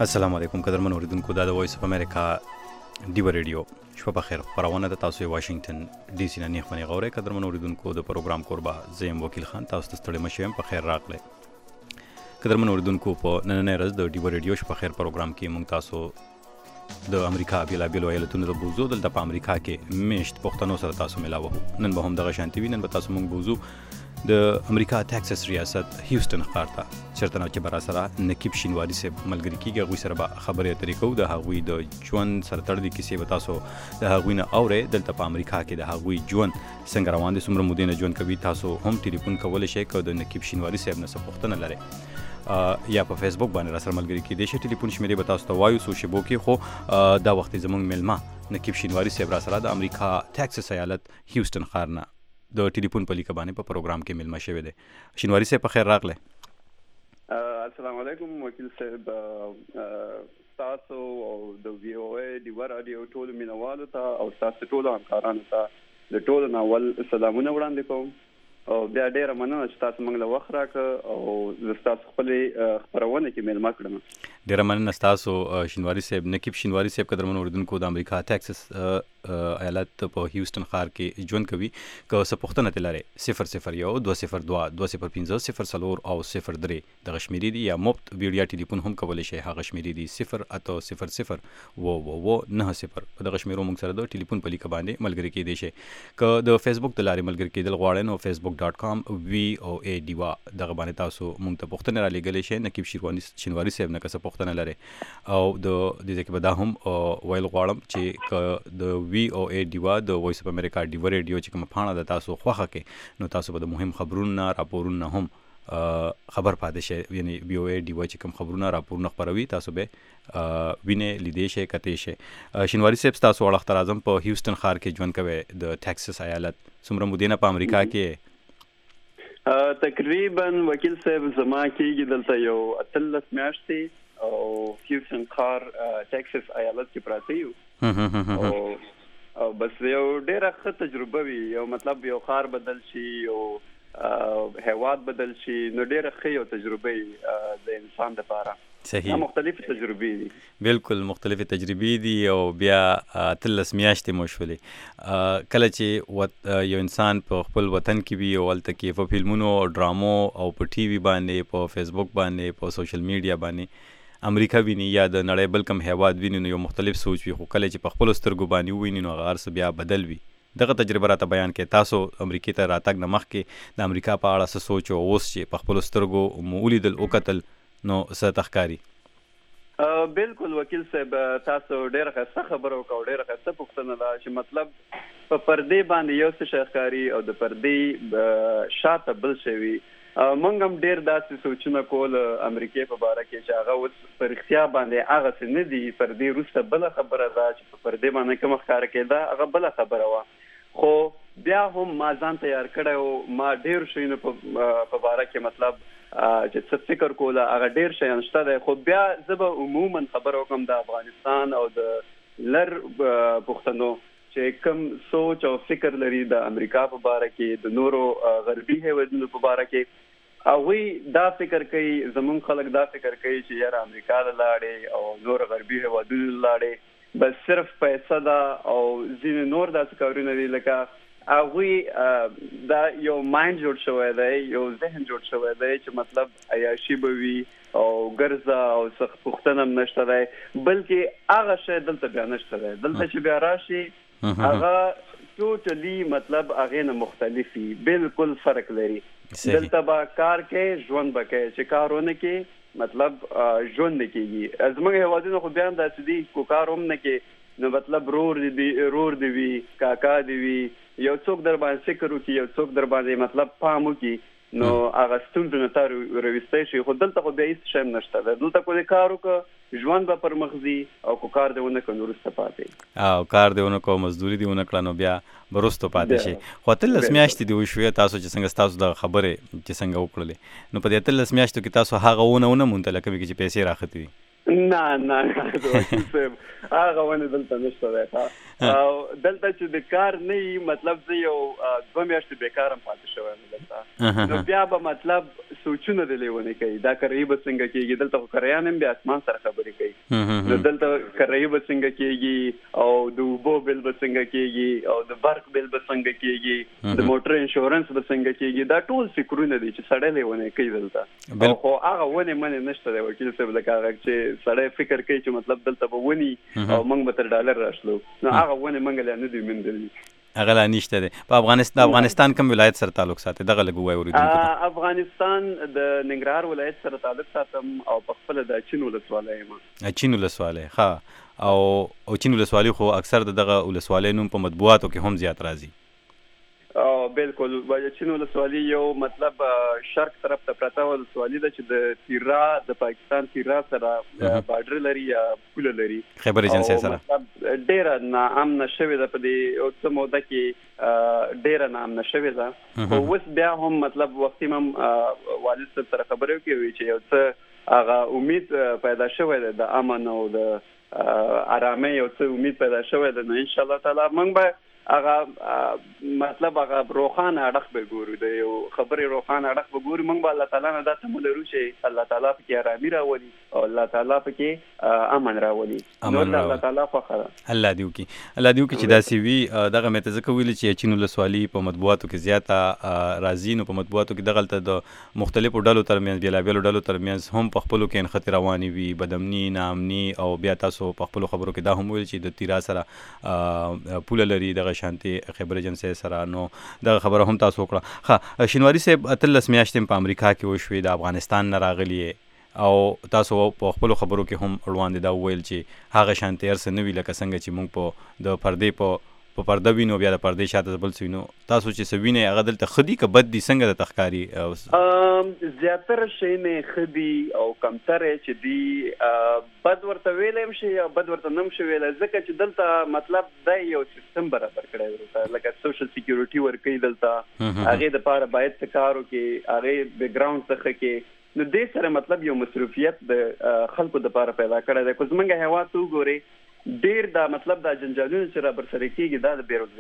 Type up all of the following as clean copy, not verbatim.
السلام علیکم قدرمن اوریدونکو دا د وایس اف امریکا ډیو ریډیو شپه په خیر خبرونه د تاسو واشنگټن ډي سي نه نیخونه غوړې قدرمن اوریدونکو د پروګرام قربا زیم وکیل خان تاسو ته ستړي مشم په خیر راغله قدرمن اوریدونکو په نننې ورځ د ډیو ریډیو شپه خیر پروګرام کې مونږ تاسو د امریکا بیلابیل ایالتونو د بوزو د په امریکا کې میشت پښتنو سره تاسو ملاوه نن به هم دغه شانتي وینن به تاسو مونږ بوزو د امریکا ټکساس ریاست هیوستن ښار ته چېرته نه چې برا سره نقیب شینواري صاحب ملګري کېږي هغوی سره به خبرې اترې کوو د هغوی د ژوند سره تړلې کیسې به تاسو د هغوی نه اورئ دلته په امریکا کې د هغوی ژوند څنګه روان دی څومره مودې نه ژوند کوي تاسو هم ټلیفون کولی شئ که د نقیب شینواري صاحب نه څه پوښتنه لرئ یا په فیسبوک باندې را سره ملګري کېدی شي ټلیفون شمیرې به تاسو ته وایو څو شیبو کې خو دا وخت زموږ میلمه نقیب شینواري صاحب را سره د امریکا ټکساس ایالت هیوستن ښار نه د ټلیفون په لیکه باندې په پروګرام کې ملما شوی دی شینواري صاحب په خیر راغله السلام علیکم وکیل صاحب تاسو او د وی او ای دی رادیو ټول مینوالو ته او تاسو ټول همکارانو ته د ټول ناول سلامونه وړاندې کوم او بیا ډیره مننه چې تاسو موږ له وخت راکړ او تاسو خپل خبرونه کې ملما کړم ډیره مننه تاسو شینواري صاحب نقیب شینواري صاحب قدرمن اوریدونکو د امریکا ټکساس ایالت په هیوستن ښار کې ژوند کوي که څه پوښتنه ترې لرئ 001-202-205-0 او 03 دغه شمیرې دي یا مفت ویډیا ټلیفون هم کولی شئ هغه شمیرې دي 08000-90 په دغه شمیرو موږ سره د ټلیفون په لیکه باندې ملګري کېدی شئ که د فیسبوک د لارې ملګري کېدل غواړئ نو facebook.com VOA ډیوا دغه باندې تاسو موږ ته پوښتنې را لیږلی شئ نقیب شینواري صاحب نه که څه پوښتنه لرئ او د دې ځای کې به دا هم ویل غواړم چې که د وی او ای ډیوا د وایس اف امریکا ډیو ریډیو چې کومه پاڼه ده تاسو خوښه کې نو تاسو به د مهم خبرونو راپورونو هم خبر پاتې شئ یعنی وی او ای ډیوا چې کوم خبرونه راپورونه خپروي تاسو به وینې لیدی شئ کتې شئ شینواري صاحب تاسو وړ اختر اعظم په هیوستن ښار کې ژوند کوئ د ټکساس ایالت څومره مودې نه په امریکا کې تقریبا وکیل صاحب زما کېږي دلته یو 13 میاشتې او هیوستن ښار ټکساس ایالت کې پراته یو او بس یو ډیره ښه تجربه وي یو مطلب یو ښار بدل شي یو هیواد بدل شي نو ډیره ښه یو تجربه د انسان لپاره صحیح مختلف تجربې دي بالکل مختلف تجربې دي او بیا 13 میاشتې مو شولې کله چې یو انسان په خپل وطن کې وي او هلته کې په فلمونو او ډرامو او په ټي وي باندې په فیسبوک باندې په سوشل میډیا باندې امریکا ویني یا د نړۍ بل کوم هیواد ویني نو یو مختلف سوچ وي خو کله چې په خپلو سترګو باندې وویني نو هغه هر څه بیا بدل وي دغه تجربه راته بیان کړئ تاسو امریکې ته راتګ نه مخکې د امریکا په اړه څه سوچ او اوس چې په خپلو سترګو مو ولیدل وکتل نو څه ته ښکاري بالکل وکیل صاحب تاسو ډېره ښایسته خبره وکړه او ډېره ښایسته پوښتنه ده چې مطلب په پردې باندې یو څه شی ښکاري او د پردې شاته بل شی وي موږ هم ډېر داسې سوچونه کول امریکې په باره کې چې هغه اوس په رښتیا باندې هغسې نه دي پردې وروسته بله خبره ده چې په پردې باندې کومه ښکاره کېده هغه بله خبره وه خو بیا هم ما ځان تیار کړی و ما ډېر شیونو په باره کې مطلب چې څه فکر کوله هغه ډېر شیان شته دی خو بیا زه به عموما خبره وکړم د افغانستان او د لر پښتنو چې کوم سوچ او فکر لري د امریکا په باره کې د نورو غربي هیوادونو په باره کې هغوی دا فکر کوي زمونږ خلک دا فکر کوي چې یاره امریکا له لاړې او نور غربي هیوادونو له لاړې بس صرف پیسه ده او ځینې نور داسې کارونه دي لکه هغوی دا یو مایند جوړ شوی دی یو ذهن جوړ شوی دی چې مطلب عیاشي به وي او ګرځه او څه پوښتنه هم نشته دی بلکې هغه شی دلته بیا نشته دی دلته چې بیا راشي هغه ټوټلی مطلب هغې نه مختلف وي بالکل فرق لري دلته به کار کې ژوند به کوي چې کار ونه کې مطلب ژوند نه کېږي زموږ هیوادونه خو بیا هم داسې دي کو کار هم نه کې نو مطلب رور دی وي کاکا دی وي یو څوک در باندې فکر وکړي یو څوک در باندې مطلب پام وکړي نو هغه ستونزو نه تا راویستی شي خو دلته خو بیا هېڅ شی هم نشته ده دلته کو دې کار وکړه ژوند به پر مخ ځي او کو کار دې ونه کړه نو وروسته پاتې او کار دې ونه کړه مزدوري دې ونه کړه نو بیا به وروسته پاتې شي خو 13 میاشتې دې وشوې تاسو چې څنګه ستاسو دغه خبرې چې څنګه وکړلې نو په دې 13 میاشتو کې تاسو هغه ونه موندله کومې کې چې پیسې راختې وي نه وکیل صاحب هغه ونه دلته نشته دی. دلته چې د کار نه وي مطلب زه یو 2 میاشتې بیکارم پاتې شوی یم دلته، نو بیا به مطلب سوچونه د لیونې کوي دا کرایي به څنګه کېږي. دلته خو کرایان هم بیا اسمان سره خبرې کوي، نو دلته کرایي به څنګه کېږي او د اوبو بل به څنګه کېږي او د برق بل به څنګه کېږي، د موټر انشورنس به څنګه کېږي، دا ټول فکرونه دي چې سړی لیونې کوي دلته. خو هغه ونې منې نشته دی وکیل صاحب، لکه هغه چې سړی فکر کوي چې مطلب دلته به ونی او موږ به تر ډالر راشلو، نو هغه ونې موږ لا نه دي موندلي، هغه لا نشته دی. په افغانستان کوم ولایت سره تعلق ساتي دغه لګ وای اوریدونکو؟ افغانستان د ننګرهار ولایت سره تعلق ساتم او په خپل د چین ولسوالۍ یم. چین ولسوالۍ ښه، او چین ولسوالۍ خو اکثر دغه ولسوالۍ نوم په مطبوعاتو کې هم زیات راځي. بالکل چین ولسوالۍ یو مطلب شرق طرف ته پرته ولسوالۍ ده چې د تیرا د پاکستان تیرا سره بارډر لري یا پوله لري، خیبر ایجنسۍ سره مطلب ډیره ناامنه شوې ده په دې اوسه موده کې، ډیره ناامنه شوې ده. خو اوس بیا هم مطلب وختي هم والد صاحب سره خبرې کوي چې یو څه هغه امید پیدا شوی ده د امن او د آرامۍ، یو څه امید پیدا شوی ده، نو ان شاء الله تعالی موږ به هغه مطلب هغه روخانه اړخ به ګورو، د یو خبرې روخانه اړخ به ګورو. موږ به الله تعالی نه دا تمه لرو چې الله تعالی پکې آرامي راولي او الله تعالی پکې امن راولي، نو الله تعالی خوښه ده. الله دې وکړي چې داسې وي. دغه مې ته ځکه ویلي چې چین ولسوالۍ په مطبوعاتو کې زیاته راځي، نو په مطبوعاتو کې دغلته د مختلفو ډلو ترمنځ بېلابېلو ډلو ترمنځ هم په خپلو کې نښتې روانې وي، بدامني ناامني، او بیا تاسو په خپلو خبرو کې دا هم ویل چې د تیرا سره پوله لري دغه شانتي خیبر ایجنسۍ سره، نو دغه خبره هم تاسو وکړه. ښه شینواري صاحب 13 میاشتې په امریکا کې وشوې، د افغانستان نه راغلي او تاسو په خپلو خبرو کې هم وړاندې دا وویل چې هغه شانتي هر څه نه وي لکه څنګه چې موږ په د پردې په پرده وینو، بیا د پردې شاته بل څه وینو. تاسو چې څه وینئ هغه دلته ښه دي که بد دي، څنګه درته ښکاري؟ زیاتره شیانې ښه دي او کمترې چې دي بد ورته ویلی هم شي یا بد ورته نه هم شي ویلی، ځکه چې دلته مطلب دا یو سیستم برابر کړی ورته، لکه سوشل سیکیورټي ورکوي دلته، هغې دپاره باید څه کار وکړي، هغې بیکګراونډ څه ښه کړي، نو دې سره مطلب یو مصروفیت د خلکو دپاره پیدا کړی دی. خو زموږ هېواد ته وګورئ ډیر دا مطلب دا جنجالونه چې را برسره کېږي دا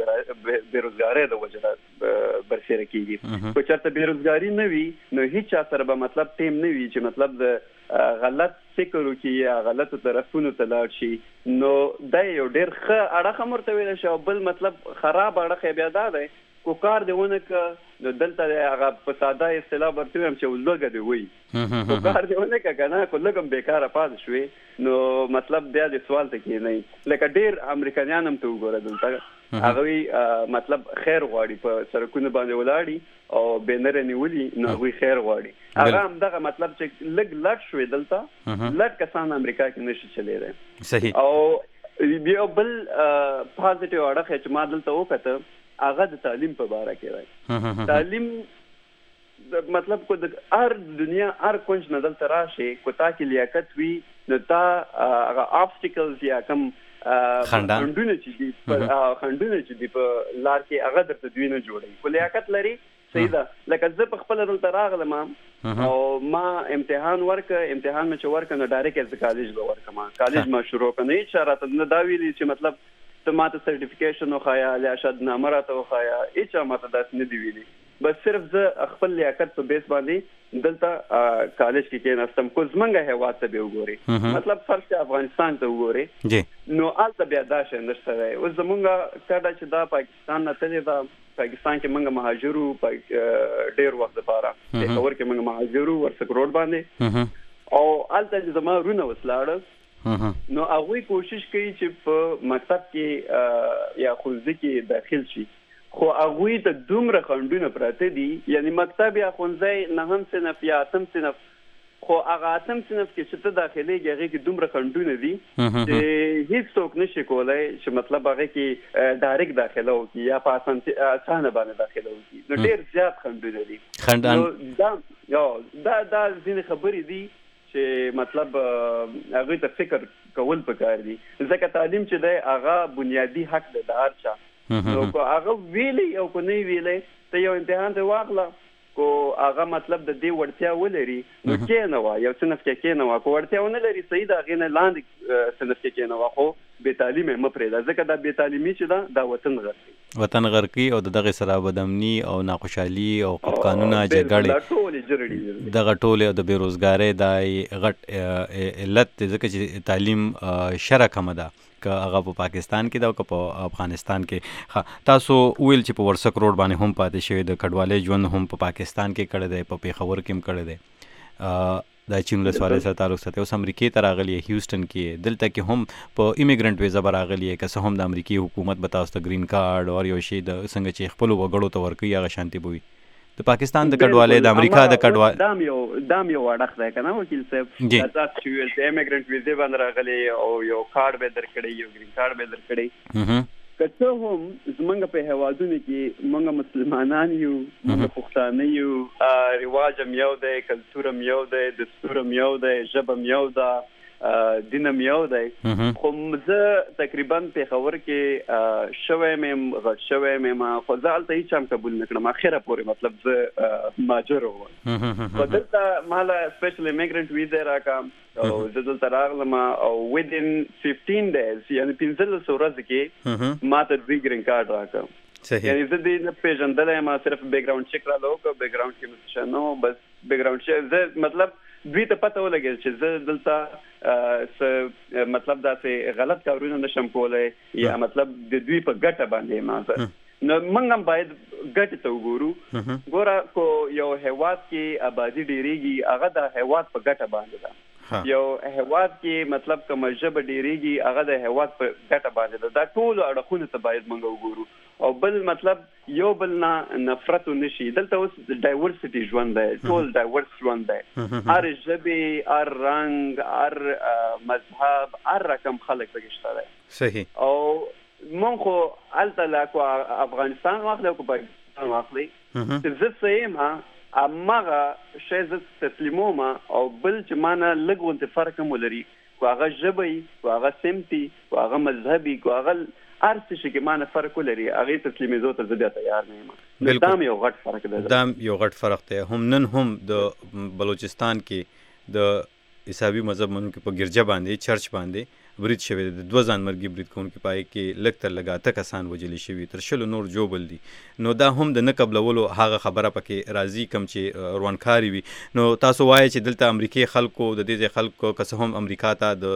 د بېروزګارۍ د وجه برسره کېږي. که چېرته بېروزګاري نه وي نو هیڅ چا سره به مطلب ټیم نه وي چې مطلب د غلط فکر وکړي یا غلطو طرفونو ته لاړ شي، نو دا یو ډیر ښه اړخ هم ورته ویلی شي، او بل مطلب خراب اړخ یې بیا دا دی کو کار دی ونه که نو دلته هغه په ساده اصطلاح ورته وایم چې لږه دی وایي، کو کار دی ونه که نه کو لږ هم بیکاره پاتې شوې نو مطلب بیا د سوال ته کېنئ. لکه ډېر امریکایان هم ته وګوره دلته هغوی مطلب خیر غواړي، په سړکونو باندې ولاړي او بینره نیولي، نو هغوی خیر غواړي. هغه همدغه مطلب چې لږ لټ شوې دلته لټ کسان امریکا کې نشي چلیدی. صحیح. او بیا بل پازیټیو اړخ چې ما دلته وکته هغه د تعلیم په باره کې دی. تعلیم مطلب کو د هر دنیا هر کونج نه دلته راشي، کو تا کې لیاقت وي نو تا هغه آبسټیکلز یا کوم خنډونه چې دي په لار کې هغه درته دوی نه جوړوي. کو لیاقت لري صحیح ده، لکه زه په خپله دلته راغلم او ما امتحان ورکه، امتحان مې چې ورکه نو ډایرکټ زه کالج به ورکم، کالج ما شروع کړم. هېڅ چا راته نه دا ویلي چې مطلب ته ماته سرټیفیکیشن وښایه یا شهادتنامه راته وښایه، هېڅ چا ماته داسې نه دي ویلي. بس صرف زه خپل لیاقت په بیس باندې دلته کالج کې کېناستم. خو زموږ هېواد ته به وګورې، مطلب فرض چې افغانستان ته وګورې نو هلته بیا دا شی نشته دی. اوس زموږ کډه چې دا پاکستان نه تلې ده، پاکستان کې موږ مهاجر وو ډېر وخت دپاره، پېښور کې موږ مهاجر وو ورسک روډ باندې، او هلته چې زما وروڼه اوس لاړل نو هغوی کوشش کوي چې په مکتب کې یا ښوونځي کې داخل شي، خو هغوی ته دومره خنډونه پراته دي، یعنی مکتب یا ښوونځی 9م صنف یا 8م صنف، خو هغه 8م صنف کې چې ته داخلېږي هغې کې دومره خنډونه دي چې هېڅ څوک نشي کولی چې مطلب هغې کې ډایرکټ داخله وکړي یا په اسانه باندې داخله وکړي، نو ډېر زیات خنډونه دي. دا ځینې خبرې دي چې مطلب هغوی ته فکر کول پکار دي، ځکه تعلیم چې دی هغه بنیادي حق دی د هر چا. نو که هغه ویلی او که نه ویلی ته یو امتحان ته واخله کو هغه مطلب د دې وړتیا ولري نو کې نه وا یو صنف کې نه وا کو وړتیا ونه لري صحیح دا غینه لاندې صنف کې نه وا خو بے تعلیمه مپرې ځکه دا بے تعلیمي چې دا وطن غرقي او دغه سره بدامني او ناخوشحالي او قانونا جګړې دغه ټوله د بیروزګاری د غټ علت ځکه چې تعلیم شرع کم ده که هغه په پاکستان کې دا او که په افغانستان کې. تاسو ویل چې په ورسک روډ باندې هم پاتې شوی د کډوالۍ ژوند هم په پاکستان کې کړی دی په پیښور کې هم کړی دی د چین ولسوالۍ سره تعلق ساتي اوس امریکې ته راغلی هیوسټن کې دلته کې هم په ایمیګرنټ ویزا به راغلی که څه هم د امریکې حکومت به تاسو ته ګرین کارډ او یو شی د څنګه چې خپلو وګړو ته ورکوي هغه شانتي به وي د پاکستان د کډوالۍ د امریکا د کډوالۍ دام یو اړخ دی کنه وکیل صاحب تاسو چې ویل چې ایمیګرنټ ویزا باندې راغلی او یو کارت به درکړي یو ګرین کارت به درکړي کته هم زمونږ په هوادونو کې مونږ مسلمانان یو مونږ پښتانه یو رواج هم یو دی کلتور هم یو دی دستور هم یو دی ژبه هم یو ده دین هم یو دی خو زه تقریبا پیښور کې شوی مې غټ شوی مې خو زه هلته هېڅ هم قبول نه کړم اخره پورې مطلب زه مهاجر وم خو دلته ماله سپیشل ایمیګرنټ ویزا راکړه او زه دلته راغلم او within 15 days یعنې 15 ورځې کې ما ته دوی ګرین کارډ راکړه یعنې زه دې نه پېژندلی یم صرف بیک ګراونډ چیک راله وکړه بیک ګراونډ کې مې څه نه بس بیک ګراونډ چیک زه مطلب دوی ته پته ولګېد چې زه دلته مطلب داسې غلط کارونه نشم کولی یا مطلب د دوی په ګټه باندې ما زه نو موږ هم باید ګټې ته وګورو ګوره کو یو هیواد کې آبادي ډېرېږي هغه د هیواد په ګټه باندې ده یو هیواد کې مطلب کومه ژبه ډېرېږي هغه د هیواد په ګټه باندې ده دا ټولو اړخونو ته باید موږ وګورو او بل مطلب یو بل نه نفرت نشي دلته اوس ډایورسټي ژوند دی ټول ډایورس ژوند دی هر ژبې هر رنګ هر مذهب هر رقم خلک پکې شته دی صحیح او مونږ خو هلته لاکو افغانستان واخلو که پاکستان واخلي چې زه څه یم هماغه شی زه تسلیموم او بل چې ما نه لږ غوندې فرق هم ولري کو هغه ژبه وي کو هغه سمت وي کو هغه مذهب وي کو هغه هر څه چې کې ما نه فرق ولري هغې تسلیمېدو ته زه بیا تیار نه یم دا هم یو غټ فرق دی دا یو غټ فرق دی هم نن هم د بلوچستان کې د عیسوي مذهب منونکي په ګرجه باندې چرچ باندې برید شوی د 2 ځانمرګي برید کوونکي پای کې لږ تر لږه 8 کسان وژلي شوي تر 20 نور جوبل دي نو دا هم د نه قبلولو هغه خبره پکې راځي کوم چې روانکاري وي نو تاسو وایئ چې دلته امریکې خلکو د دې ځای خلکو که څه هم امریکا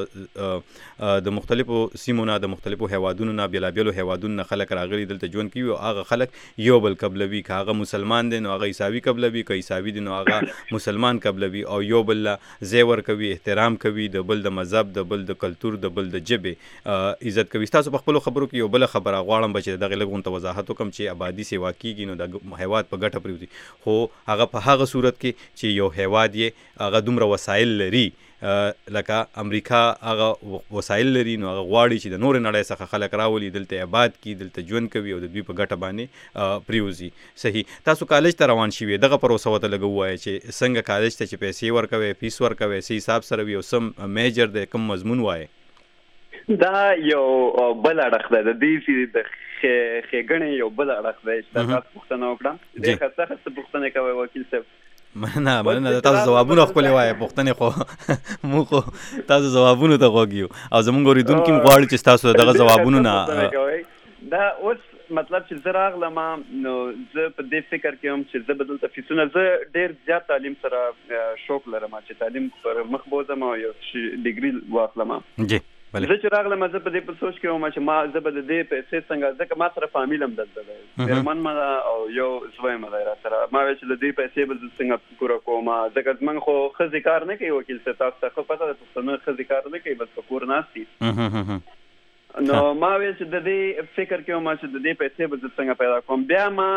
ته د مختلفو سیمو نه د مختلفو هیوادونو نه بېلابېلو هیوادونو نه خلک راغلي دلته ژوند کوي او هغه خلک یو بل قبلوي که هغه مسلمان دی نو هغه عیسوي قبلوي که عیسوي دی نو هغه مسلمان قبلوي او یو بل له ځای ورکوي احترام کوي د بل د مذهب د بل د کلتور د بل د ژبې عزت کوي تاسو په خپلو خبرو کې یو بله خبره غواړم به چې دغې لږ غونته وضاحت وکړم چې آبادي سیوا کېږي نو د هیواد په ګټه پرېوځي خو هغه په هغه صورت کې چې یو هیواد یې هغه دومره وسایل لري لکه امریکا هغه وسایل لري نو هغه غواړي چې د نورې نړۍ څخه خلک راولي دلته آباد کړي دلته ژوند کوي او د دوی په ګټه باندې پرېوځي صحیح تاسو کالج ته روان شوي دغه پروسه ورته لږ ووایئ چې څنګه کالج ته چې پیسې ورکوئ فیس ورکوئ څه حساب سره وي او څه میجر دی کوم مضمون وایئ دا یو بل اړخ دی د دې چې د ښېګڼې یو بل اړخ دی چې تاسو پوښتنه وکړم ډېر ښه پوښتنې کوئ وکیل صاحب مننه تاسو ځوابونه خپلې وایئ پوښتنې خو موږ خو تاسو ځوابونو ته غوږ یو او زموږ اورېدونکي هم غواړي چې ستاسو دغه ځوابونو نه دا اوس مطلب چې زه راغلم نو زه په دې فکر کې هم چې زه به دلته فیسونه زه ډېر زیات تعلیم سره شوق لرم چې تعلیم پر مخ بوځم او یو ډیګري واخلم جی زه چې راغلم زه په دې په سوچ کې وم چې ما زه به د دې پیسې څنګه ځکه ما سره فامیل هم دلته دی مېرمن مه او یو زوی مه دی را سره ما ویل چې د دې پیسې به زه څنګه پوره کوم ځکه زموږ خو ښځې کار نه کوي وکیل صاحب تاسو ته ښه پته ده پښتانه ښځې کار نه کوي بس په کور ناست دي نو ما ویل چې د دې فکر کې وم چې د دې پیسې به زه څنګه پیدا کوم بیا ما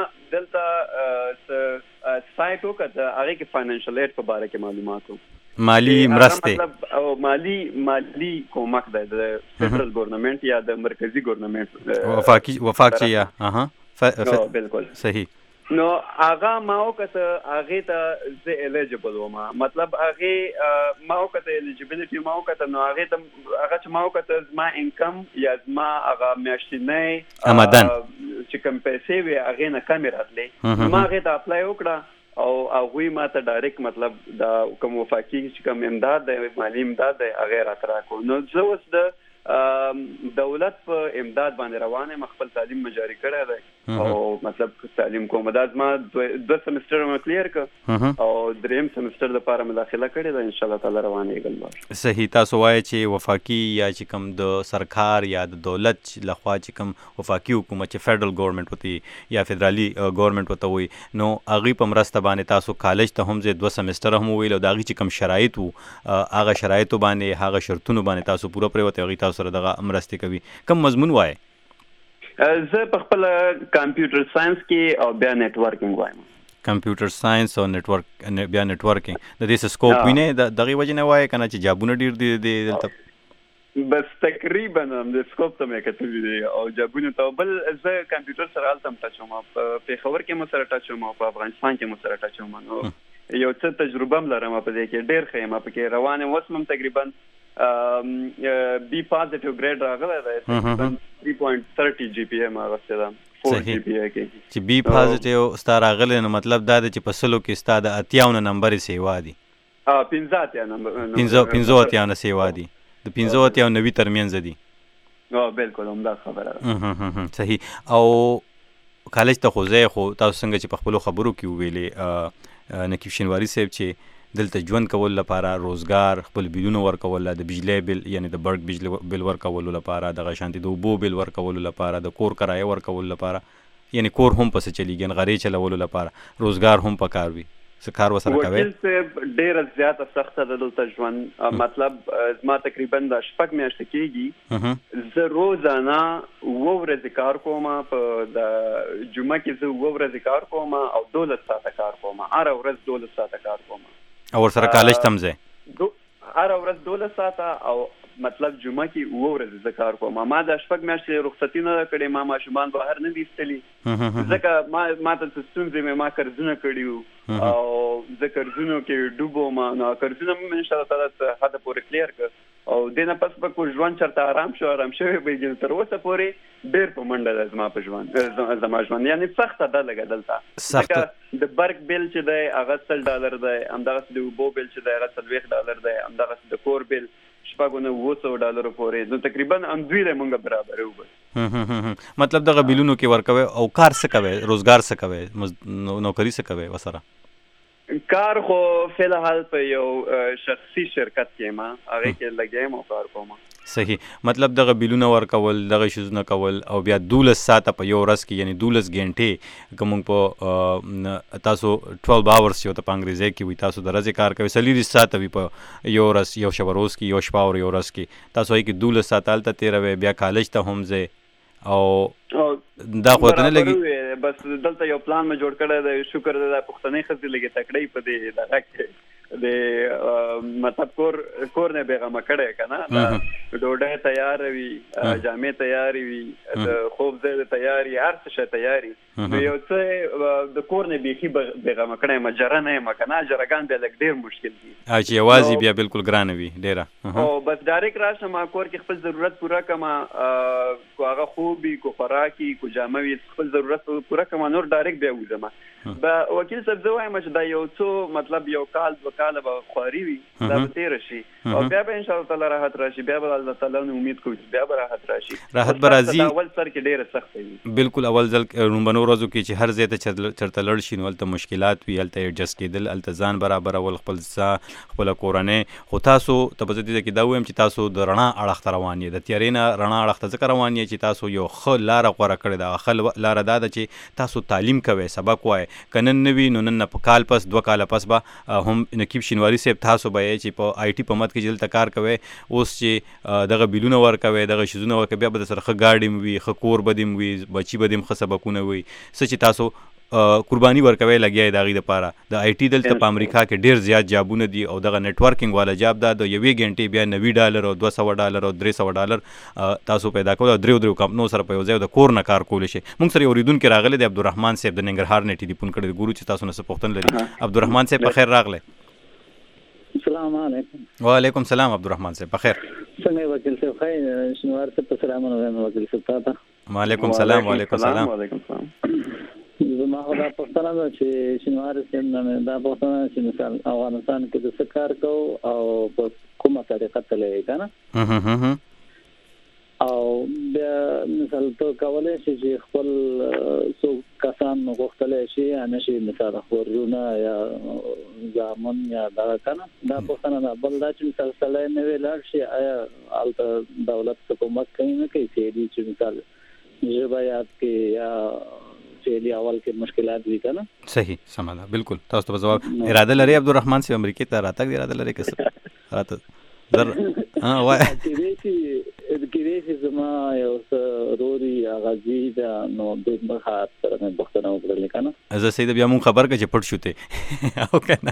دلته سایټ وکړه هغې کې فاینانشل ایډ په باره کې معلومات وم مالی مرسته مطلب او مالی کومک دی د فدرال ګورنمنت یا د مرکزی ګورنمنت وفاق چې یا بالکل صحیح نو هغه ما وکړه هغې ته زه الیجبل وم مطلب هغې ما وکړه الیجبلیټي ما وکړه نو هغې ته هغه چې ما وکړه زما انکم یا زما هغه میاشتنی آمدن چې کوم پیسې وي هغې نه کمې راتلې ما هغې ته اپلای وکړه او هغه ماته ډایرکټ مطلب دا کوم وفاقي چې کوم امداد دی مالی امداد دی هغه راته راکو. نو زه اوس د دولت په امداد باندې روانه خپل تعلیم مجاری کړی دی او مطلب تعلیم کوم دا زما 2 سمستر مې کلیر ک او 3 سمستر لپاره مداخله کړې ده ان شاء الله تعالی روانه یې. صحیح. تاسو وایي چې وفاقي یا چې کوم د سرکار یا د دولت لخوا چې کوم وفاقي حکومت چې فدرال ګورنمنت وتی یا فدرالي ګورنمنت وته وي نو هغه په مرسته باندې تاسو کالج ته هم 2 سمستر هم ویل او داغي چې کوم شرایط وو هغه شرایط باندې هغه شرطونه باندې تاسو پوره پروته هغه تاسو سره دغه مرسته کوي. کوم مضمون وایي؟ زه په خپل کمپیوټر ساينس کې او بیا نتورکینګ وایم. کمپیوټر ساينس او بیا نتورکینګ د دې سکوپ ویني دغه وجه نه وایي کنه چې جابونه ډیر دي دلته بس تقریبا د سکوپ ته مې کتلې دي او جابونه ته بل زه کمپیوټر سره حالت هم ټاچوم په پیښور کې مو سره ټاچوم او په افغانستان کې مو سره ټاچوم نو یو څه تجربه هم لرم په دې کې ډیر ښه ما پکې روانه وسمم تقریبا بی پازیټیو ګریډ راغلی دی 3.30 جی پی ایم راغسته 4 جی پی اي کې چې بی پازیټیو ستاره راغلی نو مطلب دا دی چې په سلو کې ستاره 58 نمبر سیوا دي 15 نمبر 15 سیوا دي د 15 او 90 ترمنځ دي. بالکل همدا خبره ده. صحیح. او کالج ته خو تاسو څنګه چې په خپل خبرو کې ویلې نقیب شینواری صاحب چې دلته ژوند کول لپاره روزګار خپل بیلونه ورکول د بجلی بیل یعنی د برق بجلی بیل ورکول لپاره د غشانتي د اوبو بیل ورکول لپاره د کور کرایه ورکول لپاره یعنی کور هم پس چلیږي غری چلول لپاره روزګار هم پکار وي څه کار وسره کوي. وکیل صاحب ډیر زیاته سخته د دلته ژوند مطلب ما تقریبا د شپږ میاشتې کېږي زه روزانه 2 ورځې کار کوم په د جمعه کې زه 2 ورځې کار کوم او 12 ساعته کار کوم هر ورځ 12 ساعته کار کوم او سره کالج تم ځه هر ورځ 12 ساعته او مطلب جمعه کې 2 ورځې زه کار کوم. ما د شپږ میاشتې رخصتي نه کړې ما ماشومان بهر نه دي ایستلي ځکه ما ته ستونزې ما قرضونه کړي او زه قرضونو کې ډوبو ما نو قرضونه مې ان شاء الله تعالی حد پورې کلیر کړ او دنه پس به کو ژوند چرته آرام شوی به تر اوسه پورې ډېر په منډه د زما په ژوند یعنی سخته ده لګه دلته ځکه د برق بیل چې دی هغه $100 دی همدغه د اوبو بیل چې دی هغه $40 دی همدغه د کور بیل شپږونه $200 پورې نو تقریبا هم دوی له مونږ برابر وو. مطلب دغه بیلونو کې ورکوي او کار څه کوي روزګار څه کوي نوکری څه کوي وسره کار خو فلحال په یو شخصي شرکت کې ما هغه کې لګیم او کار کوم. صحیح. مطلب دغه بیلونه ورکول دغه شوزونه کول او بیا 12 ساعته په یو ورځ کې یعنی 12 غنټې کوم په تاسو 12 hours یو ته په انګریزي کې وي تاسو د ورځې کار کوي 40 ساعته وي په یو ورځ یو شب روز کې یو شپه او یو ورځ کې تاسو یې کې 12 ساعته الته تیروي بیا کالج ته هم ځئ او دا خو ته نه لګي بس دلته یو پلان مې جوړ کړی دی شکر دې د پښتنې خزې لګي تکړې په دې دغه کې د مطلب کور نه بیغمه کړی کنه ډوډۍ تیار وي جامې تیار وي د خوب ځای تیاری هر څه تیاری نو یو څه د کور نه بیخي بیغمه کړی مجره نه مکنه جرګان به لګ ډیر مشکل دي چې یوازې بیا بالکل ګران وي ډیره او بس ډایرکټ راشم کور کې خپل ضرورت پوره کما کو هغه خوبي کو خوراکي کو جامه وي خپل ضرورت پوره کما نور ډایرکټ بیا وځم با وکیل صاحب زه وایم چې دا یو څو مطلب یو کال وکاله به خواري وي دا به تیر شي او بیا به ان شاء الله تعالی راحت راشي بیا به الله تعالی نو امید کوم بیا به راحت راشي راحت برازي اول سر کې ډیره سخت وي بالکل اول ځل رومبنو ورځو کې چې هر ځای ته چرته لړ شي نو الته مشکلات وي الته ایڈجسټ کېدل الته ځان برابر اول خپل کورنۍ خو تاسو ته په دې کې دا وایم چې تاسو د رڼا اړخ ته روان یې د تیارینا رڼا اړخ ته ځکه روان یې چې تاسو یو خل لار غوړه کړی دا خل لار دا چې تاسو تعلیم کوئ سبق وای کنن نوی نو نن په کال پس 2 کال پس به هم نقیب شینواری صاحب تاسو به چې په آی ټي په مد کې جلته کار کوي اوس چې دغه بیلونه ورکوي دغه شیزونه ورکوي بیا به سره خ گاډیم وي خ کور بدیم وي بچي بدیم خ سبقونه وي چې تاسو قرباني ورکوي لګیای داغي د پاره د آی ټي دلته په امریکا کې ډیر زیات جابونه دي او دغه نتورکینګ والا جاب دا د یوې غنټې بیا $90 او $200 او $300 تاسو پیدا کول او درو کمپنو سره په یو ځای د کور نه کار کول شي. موږ سره اوریدونکو راغله د عبدالرحمن صاحب د ننګرهار نه ټلیفون کړی ګورو چې تاسو نه سپوښتنه لري. عبدالرحمن صاحب په خیر راغله. السلام علیکم. وعلیکم السلام عبدالرحمن صاحب په خیر. څنګه وکیل صاحب خیر شنوار ته سلام علیکم وکیل صاحب. وعلیکم السلام. وعلیکم السلام. زما ما خو دا پښتنه ده چې شینوار سیم دا پښتنه چې مثال افغانستان کې د سکار کو او په کومه طریقه تللی کنه او بیا مثال ته کولای شي چې خپل سو کسان غوښتلای شي ان شي مثال ورونه یا ځامن یا دا کنه دا پښتنه ده بل دا چې مثال سره نه ویل شي آیا البته دولت حکومت کوي نه کوي چې مثال جبایات کې یا چې اول کې مشکلات وی کنه صحیح سماده بالکل تاسو ته جواب اراده لري عبدالرحمن سی امریکا ته راتګ اراده لري کس راته در وای کې دې زما یو ضروري غازی دا نو د مخاط سره بختنه وکړل کنه زه سید بیا مون خبر کې چې پټ شوته او کنه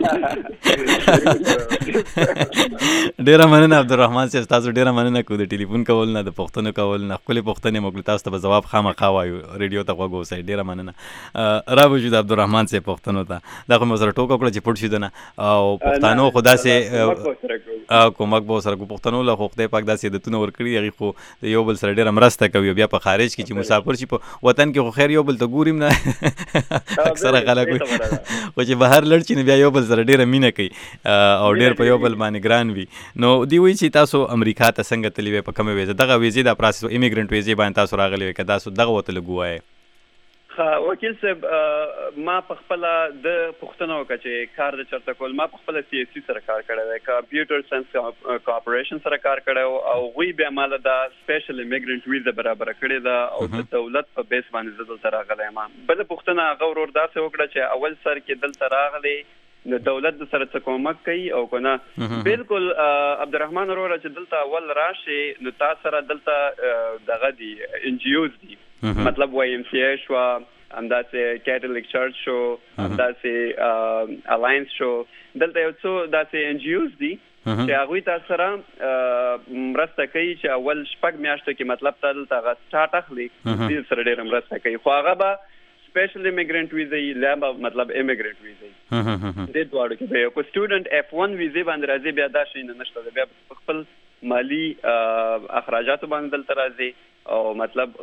ډیر مننه عبدالرحمن سی تاسو ډیر مننه کو د ټلیفون کول نه د پښتنو کول نه خپل پښتنې موږ تاسو ته جواب خامخا وایو ریډیو ته وګورئ ډیر مننه را وجود عبدالرحمن سی پښتنو ته دا کوم سره ټوک کړ چې پټ شو نه او پښتنو خدا سي کومک به سره کو پښتنو له خدای پاک داسې د تونو ور کړی هغه خو د یو بل سره ډیره مرسته کوي بیا په خارج کې چې مسافر شي په وطن کې خو خیر یو بل ته ګوریم نه اکثره خلک خو چې بهر لړ شي بیا یو بل سره ډیره مینه کوي او ډیر په یو بل باندې ګران وي نو دی وی چې تاسو امریکا ته څنګه تللی وي په کومه ویزه دغه ویزه د پروسس ایمیګرانت ویزه باندې تاسو راغلی وي کدا تاسو دغه وته لګوای وکیل صاحب ما په خپل د پښتنو کې کار د چرته کول ما په خپل CSC سره کار کړی دی کمپیوټر ساينس کارپوریشن سره کار کړی او وی به مال دا سپیشل ایمیګرانت ویزه برابر کړی دا او د دولت په بیس باندې زدل تر راغلی ما بل پښتنه غوړور داسې وکړه چې اول سر کې دل تر راغلی د دولت سره څه کومک کوي او کنه بالکل عبدالرحمن وروره چې دلته اول راشي نو تاسو سره دلته دغه دي NGOs دي مطلب YMCA شو همداسې کیټولیک چرچ شو همداسې الاینس شو دلته یو څو داسې NGOs دي چې هغوی تاسو سره مرسته کوي چې اول شپږ میاشتو کې مطلب ته دلته هغه سټارټ اخلي دې سره ډېره مرسته کوي خو هغه به سپیشل ایمیګرانت ویزه لابا مطلب ایمیګرانت ویزه دې دواړو کې به یو سټوډنټ F1 ویزه باندې راځي بیا دا شي نه نشته بیا خپل مالی اخراجات باندې دلته راځي او مطلب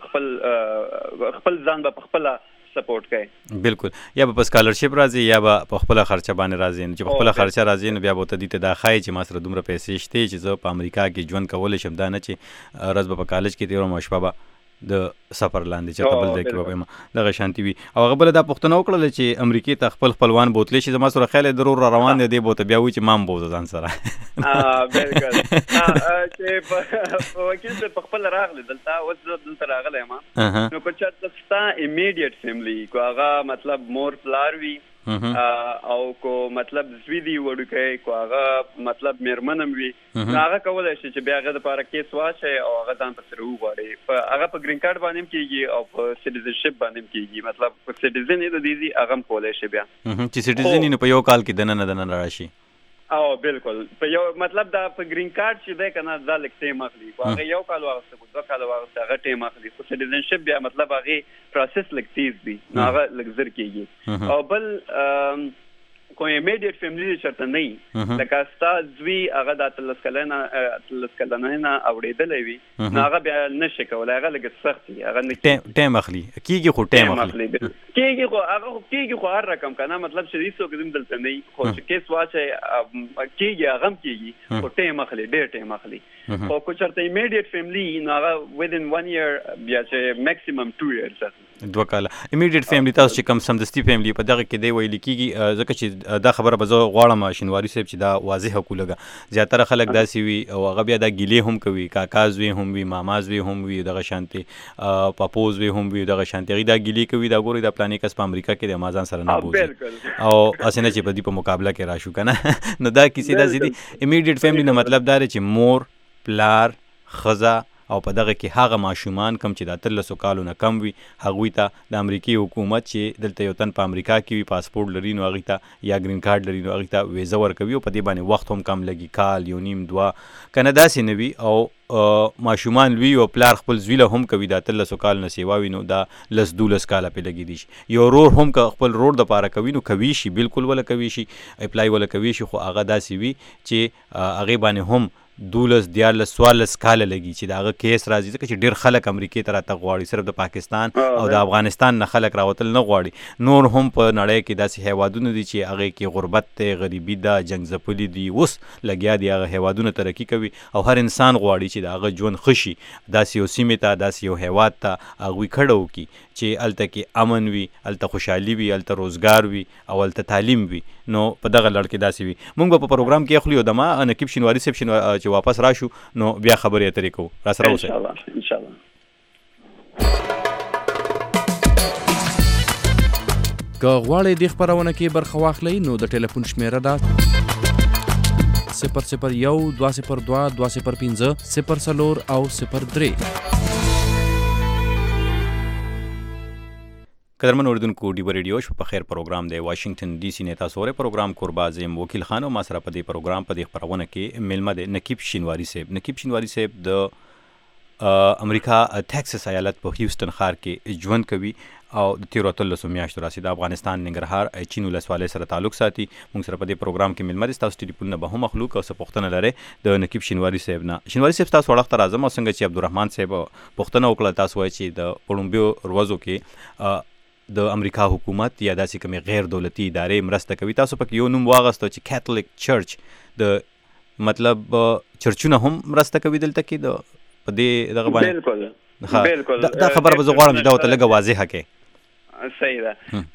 خپل ځان به خپل سپورټ کوي بالکل یا په سکالرشپ راځي یا په خپل خرچه باندې راځي چې په خپل خرچه راځي نو بیا به ته دې ته دا خای چې ما سره دومره پیسې شته چې زه په امریکا کې ژوند کولای شم دا نه چې ورځ په کالج کې تیرو مشپه د سفر لاندې چې تبل د کې په دغه شانتي وي او هغه بل دا پښتنه وکړل چې امریکای ته خپل خپلوان بوتلې شي زما سره خیال ضرور روان دي بوته بیا وي چې مام بوزه ځان سره بالکل چې وکیل په خپل راغله دلته اوس دلته راغله ما نو کو چې تاسو ایمیډیټ فیملی کو هغه مطلب مور پلار وی او کو مطلب زویدی وړوکې کو هغه مطلب میرمنم وی هغه کولای شي چې بیا هغه د پاره کیس واچي او هغه ځان په سره وغواړي په هغه په گرین کارت باندې کیږي او په سټیزنشپ باندې کیږي مطلب په سټیزن د دې هغه کولای شي بیا چې سټیزن نه په یو کال کې دنه راشي او بالکل په یو مطلب دا په گرین کارت چې ده کنه دا لکه ټیم اخلي هغه یو کال واغسته دوه کال واغسته هغه ټیم اخلي خو سټیزنشپ بیا مطلب هغه پروسس لکه تیز دی هغه لکه زر کیږي او بل کوم ایمیډیټ فیملی چرته نه لکه استاد وی هغه د تلسکلنه اوریدلې وی هغه بیا نشه کولای هغه لکه سخت دی هغه ټیم اخلي کیږي خو ټیم اخلي کیږي خو هر رقم کنه مطلب چې هیڅ وګدم دلته نه خو چې کیس واچي کیږي هغه کیږي خو ټیم اخلي ډېر ټیم اخلي او کو چرته ایمیډیټ فیملی نو هغه within 1 year بیا چې میکسیمم 2 years دوه کاله ایمیډیټ فیملی تاسو چې کم سمدستي فیملی په دغه کې دی ویل کیږي ځکه چې دا خبره به زه غواړم شینواری صاحب چې دا واضح کوله زیاتره خلک داسې وي او هغه بیا دا ګیلې هم کوي کاکاز وي هم وي ماماز وي هم وي دغه شانتي پاپوز وي هم وي دغه شانتي دا ګیلې کوي دا ګوري دا پلانې کس په امریکا کې د امازان سره نه بوزي او اسنه چې په دې په مقابله کې راشو کنه نو دا کیسه دا زیدي ایمیډیټ فیملی نه مطلب دا چې مور پلار خزا او په دغه کې هغه ماشومان کم چې د 13 کالو نه کم وي هغوی ته د امریکای حکومت چې دلته یو تن په امریکا کې وي پاسپورت لري نو هغه ته یا گرین کارت لري نو هغه ته ویزه ورکوي او په دې باندې وخت هم کم لګي کال یو نیم دوا کنه داسې نه وي او ماشومان وی او پلار خپل زویله هم کوي د 13 کال نه سیوا وي نو دا لس 12 کال په لګي دي یو رور هم خپل رور د پاره کوي نو کوي شي بالکل ولا کوي شي اپلای ولا کوي شي خو هغه داسې وي چې هغه باندې هم 12-14 کاله لګي چې دغه کیس راځي، ځکه چې ډیر خلک امریکای ته راته غواړي، صرف د پاکستان او د افغانستان نه خلک راوتل نه غواړي. نور هم په نړۍ کې داسې هیوادونه دي چې هغه کې غربت دی، غریبي ده، جنگ ځپلي دي، اوس لګیا دي هغه هیوادونه ترقي کوي او هر انسان غواړي چې د هغه ژوند ښه شي، داسې یو سیمې ته، داسې یو هیواد ته هغوی کډه وکړي چې هلته کې امن وي، هلته خوشحالي وي، هلته روزګار وي او هلته تعلیم وي. نو په دغه لړ کې داسې وي. موږ به په پروګرام کې اخلو دما نقیب شینواري صاحب چې واپس راشو نو بیا خبرې اترې کوو. راسره اوسئ. انشاءالله. که غواړئ دې خپرونه کې برخه واخلئ نو د ټلیفون شمیره ده 001 202 205 04 او 03. قدرمن اوریدونکو، ډیو ریډیو شپه په خیر پروګرام دی واشنگټن ډي سي نه تاسو ورې پروګرام کوربا زم وکیل خان او ما سره په دې پروګرام په دې خبرونه کې ملمه دی نقیب شینواري صاحب. نقیب شینواري صاحب د امریکا ټکساس ایالت په هیوستن ښار کې ژوند کوي او د 13 میاشتو راځي د افغانستان ننګرهار چین ولسوالۍ سره تعلق ساتي. موږ سره په دې پروګرام کې ملمه دي. تاسو ټلیفون به هم مخلوق او څه پوښتنه لرئ د نقیب شینواري صاحب نه. شینواري صاحب تاسو وړاندې راځم او څنګه چې عبدالرحمن صاحب پوښتنه وکړه، تاسو وایي چې د پړومبیو ورځو کې د امریکا حکومت یا داسې کومې غیر دولتي ادارې مرسته کوي. تاسو پکې یو نوم واغسته چې کیتھولیک چرچ، د مطلب چرچونه هم مرسته کوي دلته کې د په دې دغه باندې. بالکل دا خبره به زه غواړم چې دا ورته لږه واضحه کړې. صحیح ده.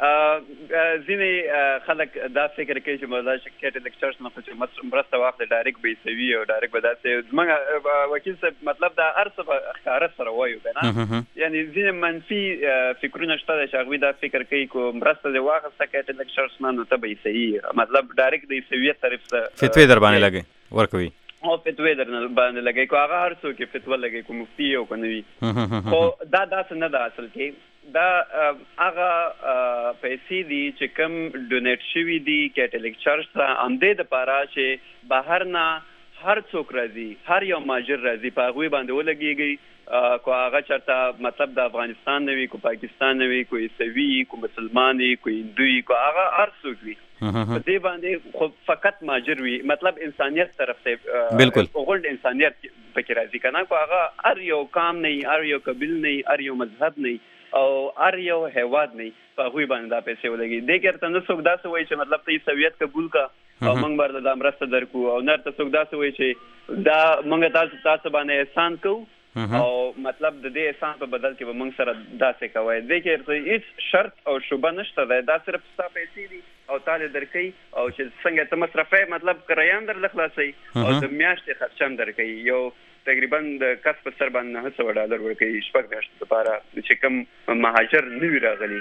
ځینې خلک دا فکر کوي چې مولا کیتھولیک چرچ نه چې مرسته واخلي ډایرکټ به یې سوي او ډایرکټ به داسې. زموږ وکیل صاحب مطلب دا هر څه به ښکاره سره وایو که نه، یعنی ځینې منفي فکرونه شته چې هغوی دا فکر کوي که مرسته دې واخیسته کیتھولیک چرچ نه نو ته به یې سوي، مطلب ډایرکټ د سویت طرف څه فتوی در باندې لګي ورکوي او فتوی در باندې لګي، که هغه هر څوک یې فتوا لګي، که مفتي او که نه وي. خو دا داسې نه ده. اصل کې دا هغه پیسې دي چې کوم ډونیټ شوي دي کیتھولیک چرچ ته همدې دپاره چې بهر نه هر څوک راځي، هر یو ماجر راځي، په هغوی باندې ولګېږي. که هغه چېرته مطلب د افغانستان نه وي، که پاکستان نه وي، که عیسوي وي، که مسلمان وي، که هندو وي، که هغه هر څوک وي، په دې باندې خو فقط ماجر وي، مطلب انسانیت طرف ته بالکل غونډ انسانیت پکې راځي که نه. که هغه هر یو قام نه وي، هر یو قبیل نه وي، هر یو مذهب نه وي او هر یو هیواد نه وي، په هغوی باندې دا پیسې ولګي. دې کې ورته نه څوک داسې وایي چې مطلب ته یې سویت قبول کا او موږ به دا مرسته درکو، او نه ورته څوک داسې وایي چې دا موږ تاسو باندې احسان کوو او مطلب د دې احسان په بدل کې به موږ سره داسې کوئ. دې کې ورته هېڅ شرط او شبه نشته دی، دا صرف ستا پیسې دي او تا دې درکوي او چې څنګه ته مصرفوې، مطلب کرایه هم درله خلاصوي او د میاشتې خرچه هم درکوي. یو تقریبا د کس په سر باندې $900 ورکوي 6 میاشتو لپاره چې کوم مهاجر نوي راغلي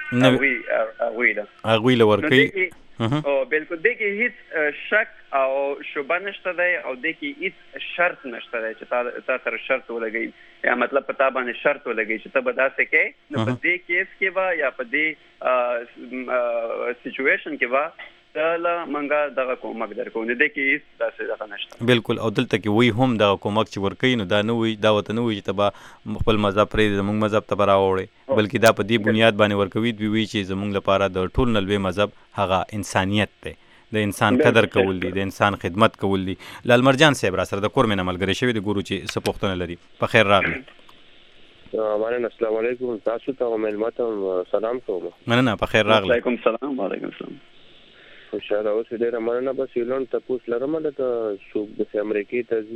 هغوی له ورکوي. او بالکل دې کې هیڅ شک او شبه نشته دی او دې کې هیڅ شرط نشته دی چې تا سره شرط ولګوي یا مطلب په تا باندې شرط ولګوي چې ته به داسې کوې. نو په دې کیس کې به یا په دې سچویشن کې به له منګه دغه کومک درکو، نه دی کې هیڅ داسې دغه نشته. بالکل. او دلته کې وی هم دغه کومک چې ورکوي نو دا نه وي، دا ورته نه وي چې ته به خپل مذهب پرېږدې زموږ مذهب ته به راوړې، بلکې دا په دې بنیاد باندې ورکوي دوی وایي چې زموږ لپاره د ټول نه لوی مذهب هغه انسانیت دی، د انسان قدر کول دي، د انسان خدمت کول دي. لال مرجان صاحب را سره د کور مینه ملګری شوي دي، ګورو چې څه پوښتنه لري. په خیر راغلی. مننه. السلام علیکم. تاسو ته مېلمه ته سلام کوم. مننه. په خیر راغلی. وعلیکم السلام. وعلیکم السلام. خوشاله اوسئ. ډېره مننه. بس یو لنډ تپوس لرم، لکه څوک داسې امریکې ته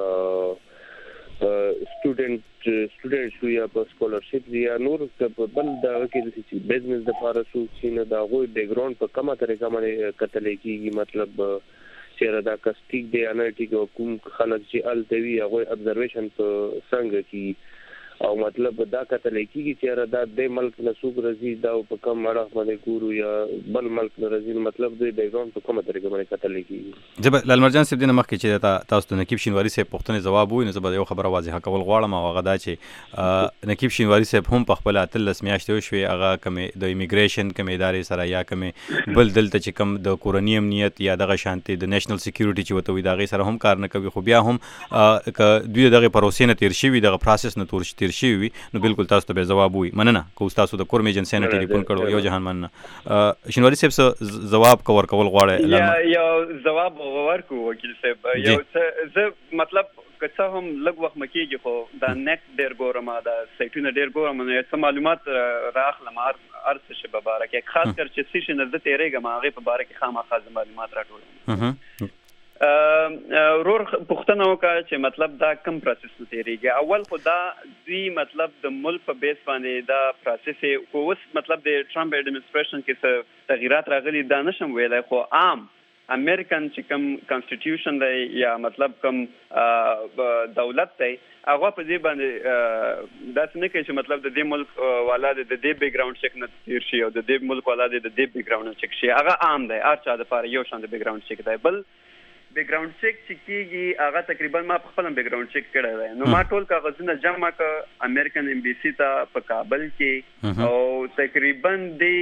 ځي سټوډنټ شو یا په سکولرشپ ځي یا نور بل دغه کې داسې چې بزنس دپاره څوک چې نه د هغوی بیکګراونډ په کومه طریقه باندې کتلی کېږي، مطلب چېرې دا کس ټیک دی یا نه ټیک، او کوم خلک چې هلته وي هغوی ابزرویشن په څنګه کېږي او مطلب دا کتلی کېږي چې دا دې ملک نه څوک راځي، دا په کوم اړخ باندې ګورو یا بل ملک نه راځي، مطلب دوی بیکګراونډ په کومه طریقه باندې کتلی کېږي. زه به لال مرجان صاحب دې نه مخکې چې تاسو ته نقیب شینواري صاحب پوښتنې ځواب ووایي نو زه به یو خبره واضحه کول غواړم، او هغه دا چې نقیب شینواري صاحب هم په خپله 13 میاشتې وشوې هغه کومې د امیګریشن کومې ادارې سره یا کومې بل دلته چې کوم د کورني امنیت یا دغه شانتې د نیشنل سکیورټي چې ورته وایي د هغې سره هم کار نه کوي، خو بیا هم که دوی دغې پروسې نه تېر شوي، دغه پروسس نه تېر تیر شي وي نو بالکل تاسو ته به جواب وي مننه کو تاسو د کور میجن سینه ټلیفون کړو یو جهان مننه شینواری صاحب جواب کور کول غواړي یو جواب ورکو وکیل صاحب یو څه مطلب که هم لږ وخت مکیږي خو دا نیک ډیر ګورم دا سایټونه ډیر ګورم نو څه معلومات راخلم ارڅ شي په باره کې خاص کر چې سې نه د تیرېګم هغه په باره کې خامخا معلومات راټولم رور پښتنه وکړه چې مطلب دا کم پروسس تیریږي اول خو دا دوی مطلب د ملک په بیس باندې دا پروسس کو اوس مطلب د ټرمپ اډمنسټریشن کې څه تغیرات راغلي دا نشم ویلای خو عام امریکن چې کوم کانسټیټیوشن دی یا مطلب کوم دولت دی هغه په دې باندې دا څه نه کوي چې مطلب د دې ملک والا د دې بیک ګراوند چیک نه تیر شي او د دې ملک والا د دې بیک ګراوند چیک شي هغه عام دی هر چا د لپاره یو شان د بیک ګراوند چیک دی بل بیک ګراوند چیک چې کیږي هغه تقریبا ما په خپل بیک ګراوند چیک کړی دی نو ما ټول کاغذونه جمع کړ امریکن امبیسي ته په کابل کې او تقریبا دی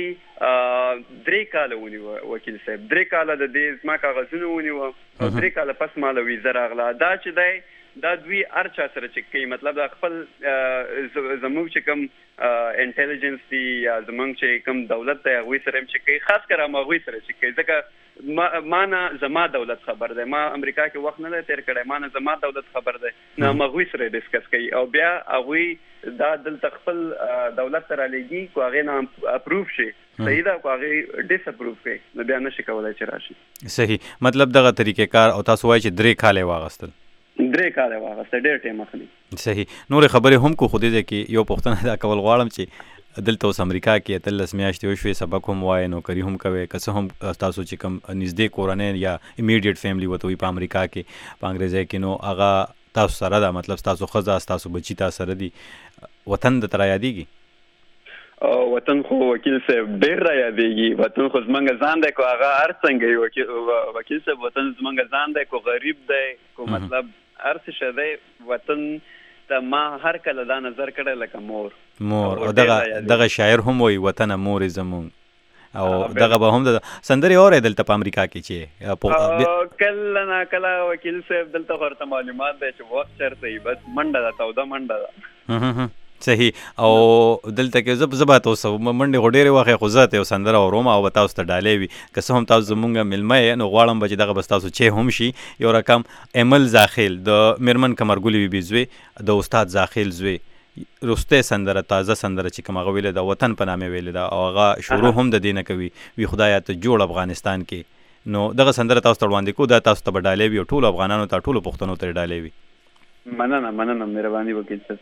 3 کاله ونیو وکیل صاحب 3 کاله د دې ما کاغذونه ونیو او 3 کاله پس مال ویزه راغله دا چې دی دا دوی ارچا سره چک کوي مطلب دا خپل زموږ چې کوم انټيليجنس دی یا زموږ چې کوم دولت دی هغه سره چک کوي خاص کر هغه سره چک کوي ځکه ما نه زما دولت خبر دی ما امریکا کې وخت نه تیر کړی ما نه زما دولت خبر دی نه هغه سره ډیسکس کوي او بیا هغه دا دلته خپل دولت تر لګي کو هغه نه اپروف شي صحیح دا کو هغه ډیس اپروف کوي نو بیا نشي کولای چې راشي صحیح مطلب دغه طریقې کار او تاسو وایي چې 3 کاله واغستل 3 کاله واغسته ډېر ټیم اخلي صحیح نور خبرې هم کو خو دې کې یو پښتنه دا کول غواړم چې دلته اوس امریکا کې تلس میاشتې وشوي سبق هم وای نو کری هم کوي که هم تاسو چې کوم نږدې کورنۍ یا امیډیټ فیملی وته وي په امریکا کې په انګریزي کې نو هغه تاسو سره دا مطلب تاسو خزا تاسو بچی تاسو سره دي وطن د تر یادېږي او وطن خو وکیل صاحب ډېر را یادېږي وطن خو زمونږ ځان دی کو هغه هر څنګه وکیل صاحب وطن زمونږ ځان دی کو غریب دی کو مطلب ارڅ شده وطن ته ما هر کله دا نظر کړه لکه مور او دغه شاعر هم وي وطن مور زمون او دغه به هم د سندري اورې دلته په امریکا کې چې کله نه کله وکیل صاحب دلته ورته معلومات دی چې وخت چرته بس منډه دا توده منډه صحیح او دلته کې زبات اوسه منډه غډېره واخې خو ذات یو سندره او روما او تاسو ته ډالې وي که څه هم تاسو زمونږه ملمه نو غواړم بچ دغه بس تاسو چې هم شي یو رقم عمل زاخیل د میرمن کمرګلی بي زوی د استاد زاخیل زوی رسته سندره تازه سندره چې کومه ویله د وطن په نامه ویله دا او هغه شروع هم د دینه کوي وی خدای ته جوړ افغانستان کې نو دغه سندره تاسو ته وړاندې کو دا تاسو ته ډالې وي ټول افغانانو ته ټول پښتنو ته ډالې وي مننه مهرباني وکیل صاحب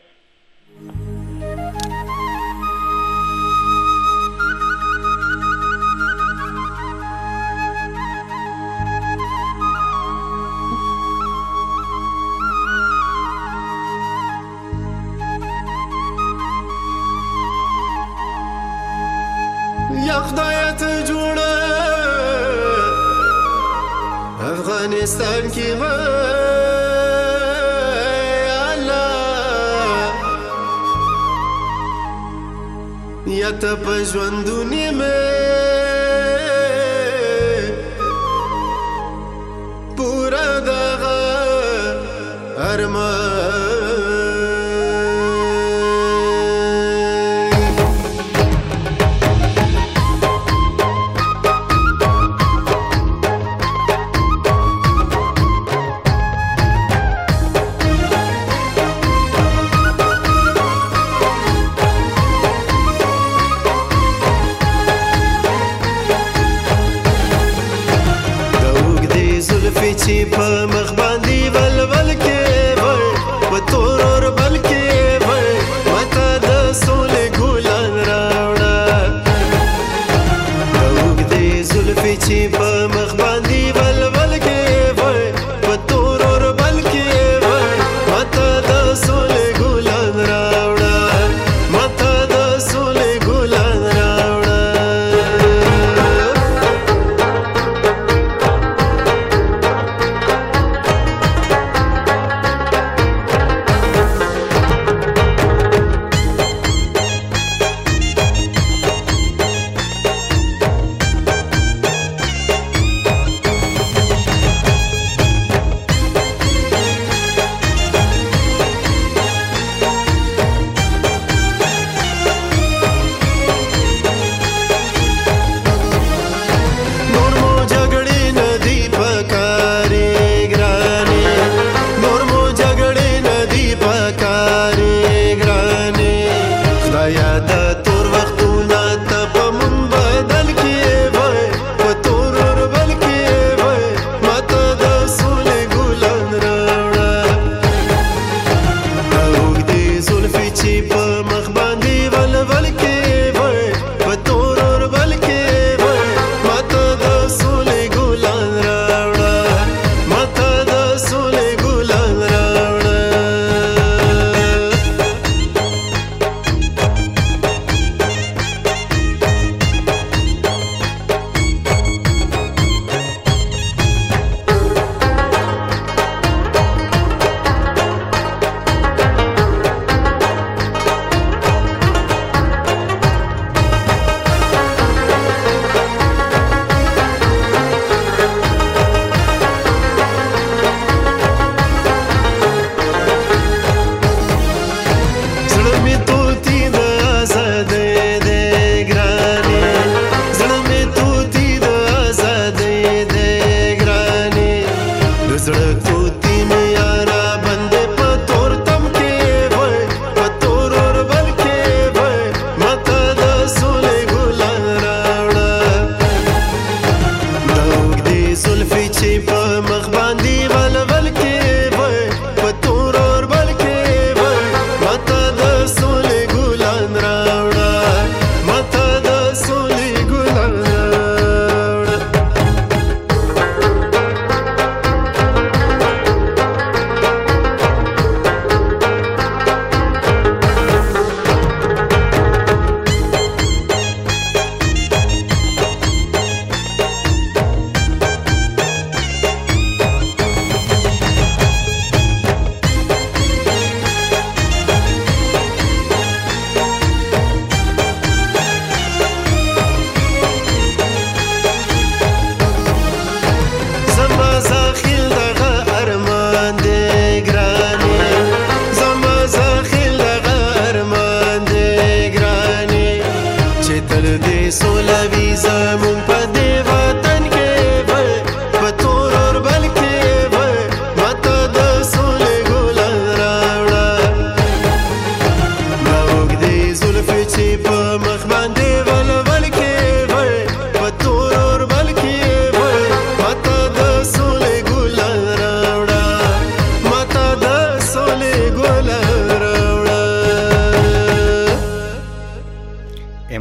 یا خدای ته جوړه افغانستان کې ما الله یا ته په ژوندونی مې پورا دغه ارمان چې په مخ باندې ولول کې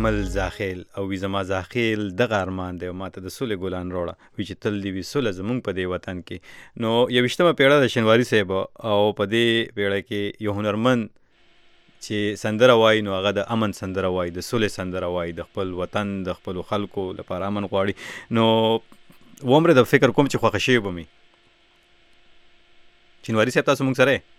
امل زاخیل او وی زما زاخیل دغه ارمان دی ماته د سولې ګلان روړه وی چې تل دی وی سوله زمونږ په دې وطن کې. نو 21مه پیړه د شینواري صاحب او په دې پیړه کې یو هنرمند چې سندره وایي نو هغه د امن سندره وایي، د سولې سندره وایي، د خپل وطن د خپلو خلکو لپاره امن غواړي. نو ومره د فکر کوم چې خوښه شوې به مې شینواري صاحب تاسو موږ سره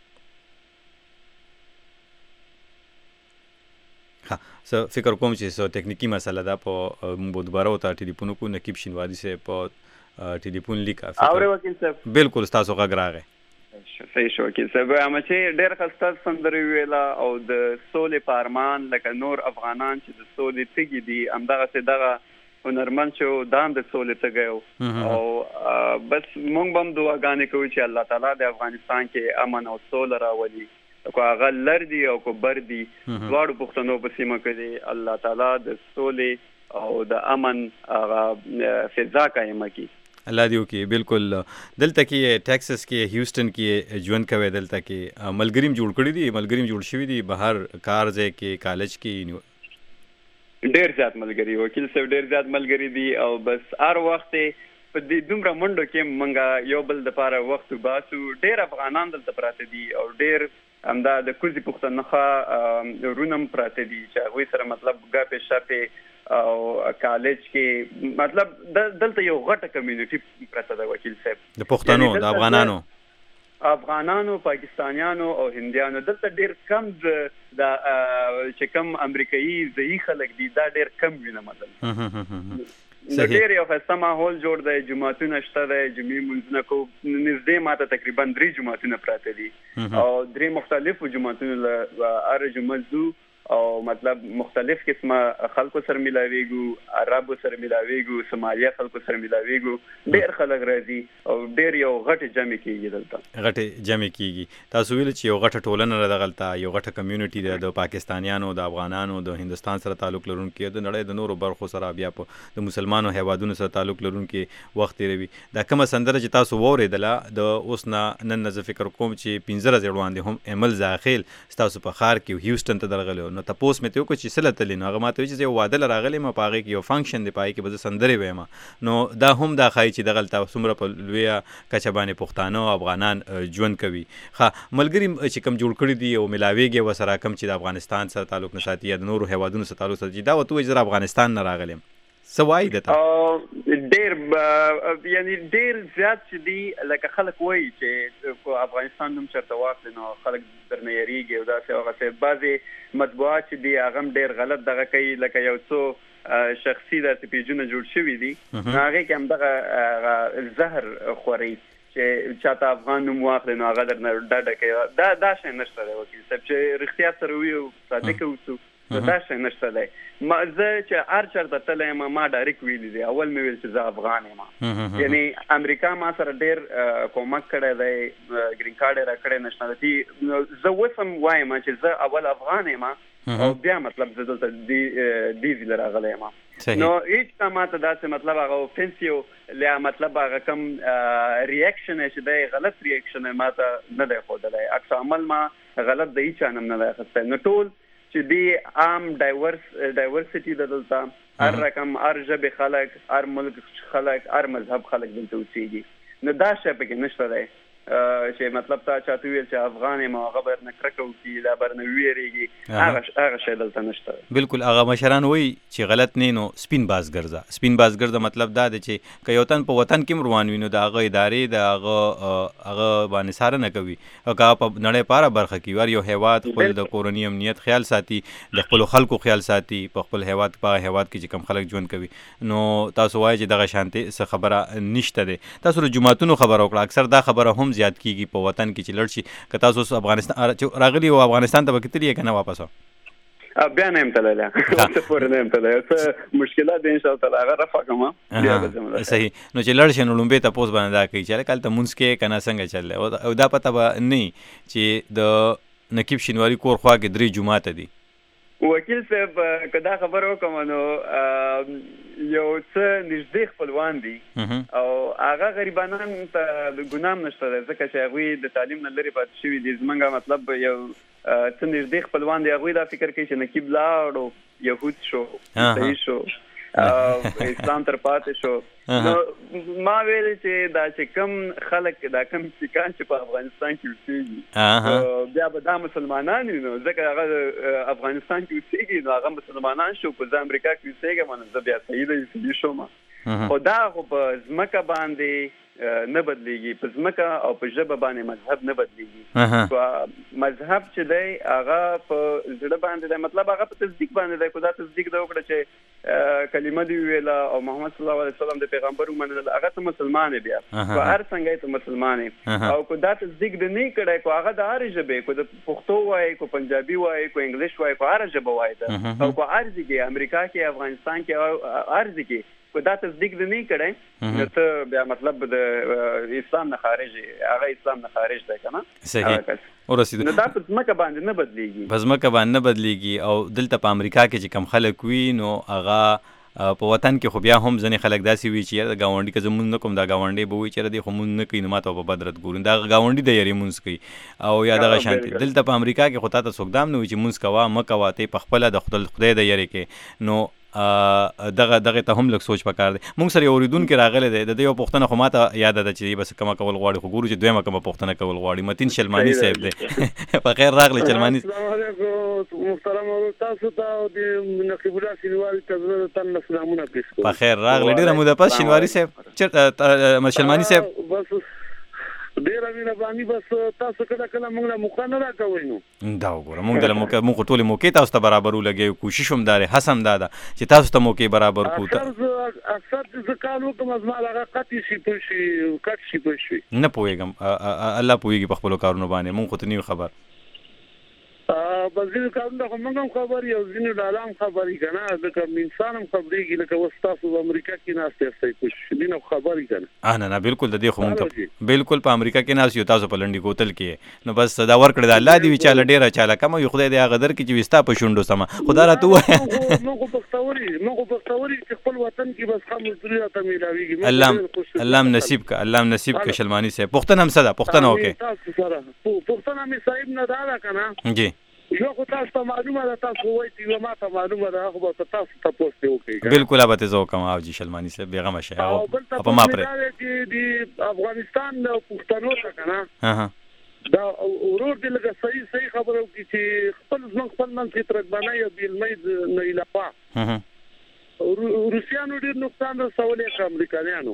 څه فکر کوم چې څه ټکنیکی مسله ده په موږ دوباره وته ټلیفون کو نقیب شینواري صاحب په ټلیفون لیکه اوره وکیل صاحب بالکل تاسو غږ راغی صحیح شو وکیل صاحب. چې ډېر ښه سندرې ویله او د سولې په ارمان لکه نور افغانان چې د سولې تږي دي همدغسې دغه هنرمند چې دا هم د سولې تږی او بس موږ به هم دعاګانې کوو چې الله تعالی د افغانستان کې امن او سوله راولي، کو هغه لر دي او کو بر دي دواړو پښتنو په سیمه کې دي الله تعالی د سولې او د امن هغه فضا قایمه کړي. الله دیو کې بالکل دلته کې ټیکساس کې هیوسټن کې ژوند کوي، دلته کې ملګریم جوړ کړی دي، ملګریم جوړ شوي دي بهر کار ځای کې کالج کې ډېر زیات ملګري وکیل صاحب ډېر زیات ملګري دي او بس هر وخت په دې دومره منډو کې مونږ یو بل دپاره وخت وباسو. ډېر افغانان دلته پراته دي او ډېر همدا د کوزي پښتونخوا رونم پراته دي چې هغوی سره مطلب ګپې شپې او کالج کې مطلب دلته یو غټه کمیونټي پراته ده وکیل صاحب د پښتنو د افغانانو پاکستانیانو او هندیانو. دلته ډېر کم د چې کم امریکایي ځایي خلک دي دا ډېر کم وینم دلته. ډېر یو ښایسته ماحول جوړ دی، جوماتونه شته دی، جمعې لمونځونه کوو. نږدې ماته تقریبا 3 جوماتونه پراته دي او 3 مختلفو جوماتونو له هر جمعه ځو او مطلب مختلف قسمه خلکو سره ملاویږو، عربو سره ملاویږو، سومالیا خلکو سره ملاویږو. ډېر خلک راځي او ډېر یو غټ جمع کېږي دلته غټ جمع کېږي. تاسو ویل چې یو غټه ټولنه ده دغلته، یو غټه کمیونټي ده د پاکستانیانو، د افغانانو، د هندوستان سره تعلق لرونکي، د نړۍ د نورو برخو سره بیا په د مسلمانو هیوادونو سره تعلق لرونکي وخت تېروي. دا کومه سندره چې تاسو واورېدله د اوس نه نن زه فکر کوم چې 15 ورځې وړاندې هم امل زاخیل ستاسو په ښار کې هیوسټن ته درغلی نو تپوس مې ته وکړو چې څه له تللی نو هغه ما ته وایي چې زه یو واده له راغلی یم په هغې کې یو فنکشن دی په هغې کې به زه سندرې ویم. نو دا هم دا ښایي چې دغلته څومره په لویه کچه باندې پښتانه او افغانان ژوند کوي. ملګري چې کوم جوړ کړي دي او ملاویږي ورسره کوم چې د افغانستان سره تعلق نه ساتي یا د نورو هیوادونو سره تعلق ساتي دا ورته وایي زه افغانستان نه راغلی یم څه وایي درته؟ ډېر یعنی ډېر زیات چې دي لکه خلک وایي چې افغانستان نوم چېرته واخلي نو خلک درنه یېرېږي او داسې هغسې بعضې مطبوعات چې دي هغه هم ډېر غلط دغه کوي لکه یو څو شخصي داسې پیجونه جوړ شوي دي نو هغې کې همدغه زهر خوري چې چاته افغان نوم واخلي نو هغه درنه ډډه کوي. دا شی نشته دی وکیل صاحب چې رښتیا سره وي او صادقه اوسو دا شی نشته دی. زه چې هر چېرته تللی یم ما ډایرکټ ویلي دی اول مې ویل چې زه افغان یم یعنی امریکا ما سره ډېر کومک کړی دی، ګرین کارډ یې راکړی نشنالټي. زه اوس هم وایم چې زه اول افغان یم او بیا مطلب زه دلته ډیزي له راغلی یم نو هیڅ تا ما ته داسې مطلب هغه اوفنسیو لیا مطلب هغه کم ریاکشن چې دی غلط ریاکشن ما ته نه دی ښودلی، عکس عمل ما غلط د هیچا نه نه دی اخیستی. نو ټول چې دی عام ډایورسټي د دلته هر رقم هر ژبې خلک، هر ملک خلک، هر مذهب خلک دلته اوسېږي. نو دا شی پکې نشته دی چې مطلب تا چاته ویل چې افغان یم هغه به درنه کرکه وکړي دا به درنه وویرېږي هغه شی دلته نشته. بالکل هغه مشران وایي چې غلط نه نو سپین باز ګرځه. سپین باز ګرځه مطلب دا دی چې که یو تن په وطن کې هم روان وي نو د هغه ادارې د هغه باندې څارنه کوي او که هغه په نړۍ په هره برخه کې هر یو هیواد خپل د کورني امنیت خیال ساتي، د خپلو خلکو خیال ساتي په خپل هیواد په هیواد کې چې کوم خلک ژوند کوي. نو تاسو وایي چې دغه شانتې څه خبره نشته دی. تاسو د جوماتونو خبره وکړه، اکثر دا خبره هم زیات کیږي په وطن کې چې لړ شي که تاسو افغانستان راغلي او افغانستان ته به کتلي که نه واپس بیا نه یم تللی اوسه پورې نه یم تللی څه مشکلات دي انشاءالله تعالی هغه رفع کړم بیا به ځم. صحیح. نو چې لړ شي نو لومبې تپوس باندې دا کوي چې هلکه هلته مونځ کې که نه څنګه چللی او دا پته به نه وي چې د نقیب شینواري کور خوا کې 3 جوماته دي. وکیل صاحب که دا خبره وکړم نو یو څه نږدې خپلوان دي او هغه غریبانان ته ګناه هم نشته دی ځکه چې هغوی د تعلیم نه لرې پاتې شوي دي. زمونږ مطلب یو څه نږدې خپلوان دي هغوی دا فکر کوي چې نقیب لاړو یهود شو عیسوي شو اسلام تر پاتې شو. نو ما ویل چې دا چې کم خلک دا کم سیکان چې په افغانستان کې اوسېږي بیا به دا مسلمانان نو ځکه هغه افغانستان کې اوسېږي نو هغه مسلمانان شو که زه امریکا کې اوسېږم نو زه بیا صحیح د عیسوي شوم. خو دا خو په ځمکه باندې نه بدلیږي، په ځمکه او په ژبه باندې مذهب نه بدلیږي. مذهب چې دی هغه په زړه باندې دی، مطلب هغه په تصدیق باندې دی. کو دا تصدیق دا وکړه چې کلمه دی ویله او محمد صلی الله علیه وسلم د پیغمبر ومنل، هغه ته مسلمان بیا په هر څنګه ته مسلمان. او کو دا تصدیق د نه کړای، کو هغه د هر ژبه، کو د پښتو وای، کو پنجابي وای، کو انګلیش وای، کو هر ژبه وای دا، او کو ارزي کې امریکا کې افغانستان کې ارزي کې کو دا تصدیق د نه کړای نو ته بیا مطلب د اسلام نه خارج، هغه اسلام نه خارج دی کنه. صحیح. ورسید نو دا په ځمکه باندې نه بدلیږي، په ځمکه باندې نه بدلیږي. او دلته په امریکا کې چې کم خلک وي نو هغه په وطن کې خو بیا هم ځنې خلک داسې وي چې د ګاونډي که زمونږ نه کوم دا ګاونډی به وي چې دی خو مونږ نه کوي نو ما ته په بدرت ګورو، دا ګاونډي د یاري مونځ کوي او یا دغه شانتي. دلته په امریکا کې خو تا ته څوک دام نه وي چې مونځ کوه مه کوه، ته په خپله د خدای د یارې کې. نو دغه ته هم لږ سوچ پکار دی. مونږ سره یو اورېدونکی راغلی دی، د دې یو پوښتنه خو ما ته یاده ده چې بس کومه کول غواړي، خو ګورو چې دویمه کومه پوښتنه کول غواړي. متین شلماني صاحب دی. په خیر راغلی چلماني. السلام علیکم محترم تاسو ته او د نقیب الله شینواري ته تاسو سلامونه پیښ کوم. په خیر راغلی، ډیره موده پس شینواري صاحب چیرته شلماني صاحب بس ډیره مینه باندې بس تاسو کله کله موږ له موقع نه راکوي. نو دا وګوره موږ ټول موقع تاسو ته برابر ولګي، کوشش هم دار حسم دادا چې تاسو ته موقع برابر کو. اکثر د کالو کوم از ما هغه قطعي شي پوشي نه پوهیږم، الله پوهیږي په خپل کارونو باندې، موږ خو ته نه خبر. بس ځینې کارونه خو موږ هم خبر یو، ځینې ډاله هم خبري که نه، ځکه انسان هم خبرېږي لکه اوس تاسو په امریکا کې ناست یاستئ کوشش دي نه خبري که نه. نه بالکل د دې خو موږ بالکل په امریکا کې ناست یو، تاسو په لنډي کوتل کې. نو بس دا ورکړه د الله دی وي چاله ډېره چاله کمه وي، خدای دې هغه در کړي چې وي ستا په شونډو سمه. خو دا راته ووایه موږ پښتوري چې خپل وطن کې بس ښه مزدوري راته میلاویږي. الله نصیب که شلماني صاحب. پوښتنه هم څه ده؟ پوښتنه وکړئ. تاسو سره پوښتنه مې صاحب نه دا ده که نه جی یو خو تاسو ته معلومه ده، تاسو وایي چې یو ما ته معلومه ده، هغه به تاسو تپوس ته وکړئ. بالکل به ته زه وکړم. او جي شلماني صاحب بېغمه شئ او په ما پرې چې د افغانستان پښتنو ته که نه دا ورور دې لږه صحیح خبره وکړي چې خپل منځ کې ترکمنۍ او بېلمۍ نه علاوه روسیانو ډېر نقصان رسولی که امریکایانو.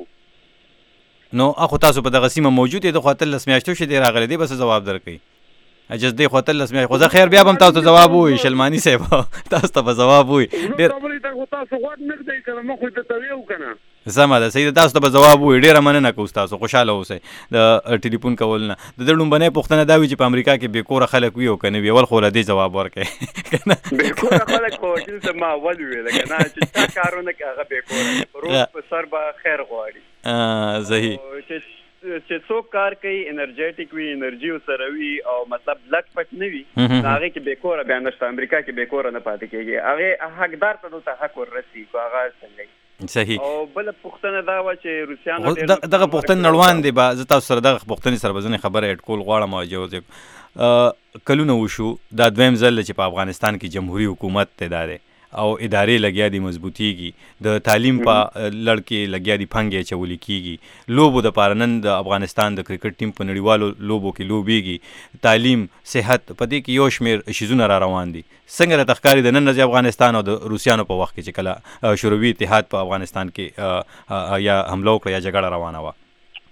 نو اخو تاسو په دغه سیمه موجود یې، د خو 13 میاشتو شي دی راغلی دی، بس جواب درکوي اجازه دی خو 13 میاشتې. خو زه خیر بیا به هم تاسو ته جواب ووایي شلماني صاحب، تاسو ته به جواب ووایي. خبرې ته خو تاسو غوږ نه ږدئ که نه، موږ خو درته ویو که نه. سمه ده، صحیح ده، تاسو ته به جواب ووایي. ډېره مننه کوو ستاسو، خوشحاله اوسئ د ټلیفون کول نه. د ده لومبنۍ پوښتنه دا وي چې په امریکا کې بېکوره خلک وي او که نه وي، اول خو له دې جواب ورکړئ که نه. بېکوره خلک خو وکیل صاحب ما اول وویله که نه چې چا کارونه کوي هغه بېکوره روز په سر به خیر غواړي. صحیح چې څوک کار کوي انرژیټیک وي، انرژي ورسره وي او مطلب لټ پټ نه وي، هغې کې بېکوره بیا نشته. امریکا کې بېکوره نه پاتې کېږي، هغې حقدار ته دلته حق وررسي کو هغه څنګه. صحیح. او بله پوښتنه دا وه چې روسیانو دغه پوښتنې نړوان دی، زه تاسو سره دغه پوښتنې سره به ځینې خبره اډ کول غواړم او جوز کلونه وشو دا دویم ځل چې په افغانستان کې جمهوري حکومت دی دا دی او ادارې لګیا دي مضبوطیږي، د تعلیم په لړ کې لګیا دي پنګې اچولې کېږي، لوبو دپاره نن د افغانستان د کرکټ ټیم په نړیوالو لوبو کې لوبېږي، تعلیم صحت په دې کې یو شمېر شیزونه را روان دي. څنګه راته ښکاري د نن ورځې افغانستان او د روسیانو په وخت کې چې کله شوروي اتحاد په افغانستان کې یا حمله وکړه یا جګړه روانه وه؟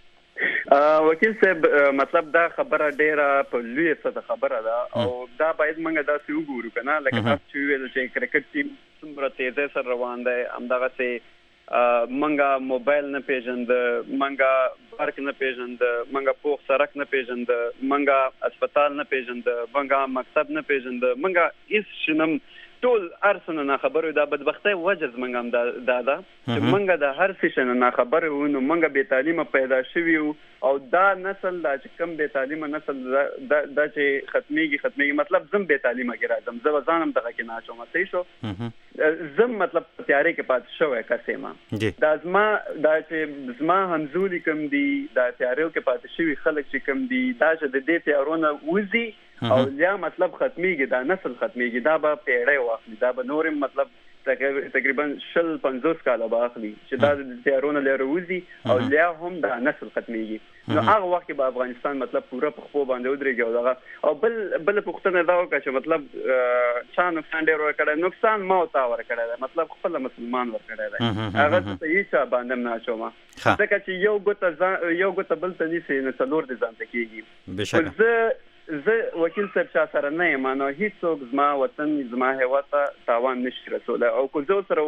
وکیل صاحب مطلب دا خبره ډیره په لویه سطح خبره ده او دا باید موږ داسې وګورو که نه، لکه تاسو چې وویل چې کرکټ ټیم څومره تیزۍ سره روان دی، همدغسې موږ موبایل نه پېژنده، موږ پارک نه پېژنده، موږ پوخ سړک نه پېژنده، موږ اسپتال نه پېژنده، موږ مکتب نه پېژنده، موږ هېڅ شي نه ټول هر څه نه ناخبر وو. دا بدبختۍ وجه زموږ هم دا ده چې موږ د هر څه شي نه ناخبر وو، نو موږ بې تعلیمه پیدا شوي وو او دا نسل دا چې کوم بې تعلیمه نسل دا چې ختمیږي مطلب زم بې تعلیمه کې راځم، زه به ځان هم دغه کې نه اچوم. صحیح شو، زم مطلب په تیارې کې پاتې شوی کس یم. دا چې زما همزولي کوم دي، دا تیاریو کې پاتې شوي خلک چې کوم دي، دا چې د دې تیارو نه وځي او یا مطلب ختميږي دا نسل ختميږي دا به پیړۍ واخلي دا به نورم مطلب تقریبا 50 کاله به اخلي چې دا د تیارونه لري وزي او بیا هم دا نسل ختميږي نو هغه وخت به افغانستان مطلب پوره په خپل باندې ودرېږي او دغه او بل پښتنه دا وکړه چې مطلب چا نقصان ډېر ورکړی نقصان ما او تا ورکړی دی مطلب خپل مسلمان ورکړی دی هغه ته هیڅ باندې نه اچوم ځکه چې یو ګوته بل ته نیسي نو څلور دي ځان ته کېږي بشکه زه وکیل صاحب چا سره نه یم نو هیڅوک زما وطن زما هیواد ته تاوان نشي رسولی او که زه سره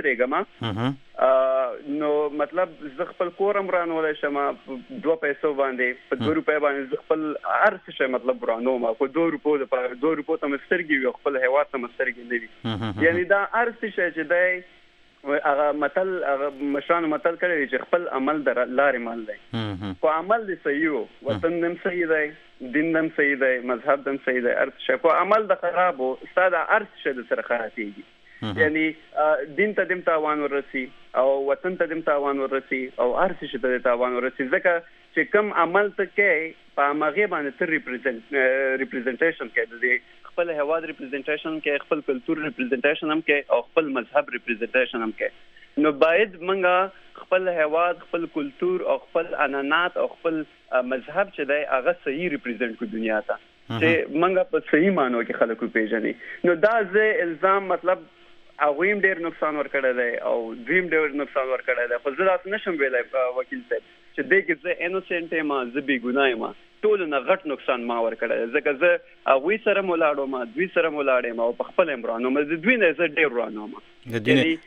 ودرېږم نو مطلب زه خپل کورم رانولی شم 2 پیسو باندې په 2 روپۍ باندې زه خپل هر څه شی مطلب رانوم په 2 روپو ته مې سترګې وي خپل هیواد ته مې سترګې نه وي یعنی دا هر څه شی چې دی هغه متل هغه مشرانو متل کړی چې خپل عمل در لارې مال دی خو عمل دې صحیح وطن دم صحیح دی دین دم صحیح دی مذهب دم صحیح دی هر څه خو عمل د خرابو ستاسو هر څه د سره خرابېږي یعنی دین ته دم تاوان ورسي او وطن ته دم تاوان ورسي او هر څه ته تاوان ورسي ځکه چې کوم عمل ته کې په هغه باندې تر ریپرزنټیشن کې د خپل هواد ریپرزنټیشن کې خپل کلچر ریپرزنټیشن هم کې او خپل مذهب ریپرزنټیشن هم کې نو باید منګه خپل هواد خپل کلچر او خپل عنعنات او خپل مذهب چې دی هغه صحیح ریپرزنټ کو دنیا ته چې منګه په صحیح مانو کې خلکو پیژني نو دا زه الزام مطلب اویم ډیر نقصان ورکړی دی او دریم ډیر نقصان ورکړی دی خو زه تاسو نشم ویلای وکیل صاحب چې دغه زه انوسنت یم زه بی ګناه یم ټول نه غټ نقصان ما ورکړی ځکه زه هغوی سره مولاړو ما دوی سره مولاړم او په خپل امرانو مې دوی نه زه ډیر رانو ما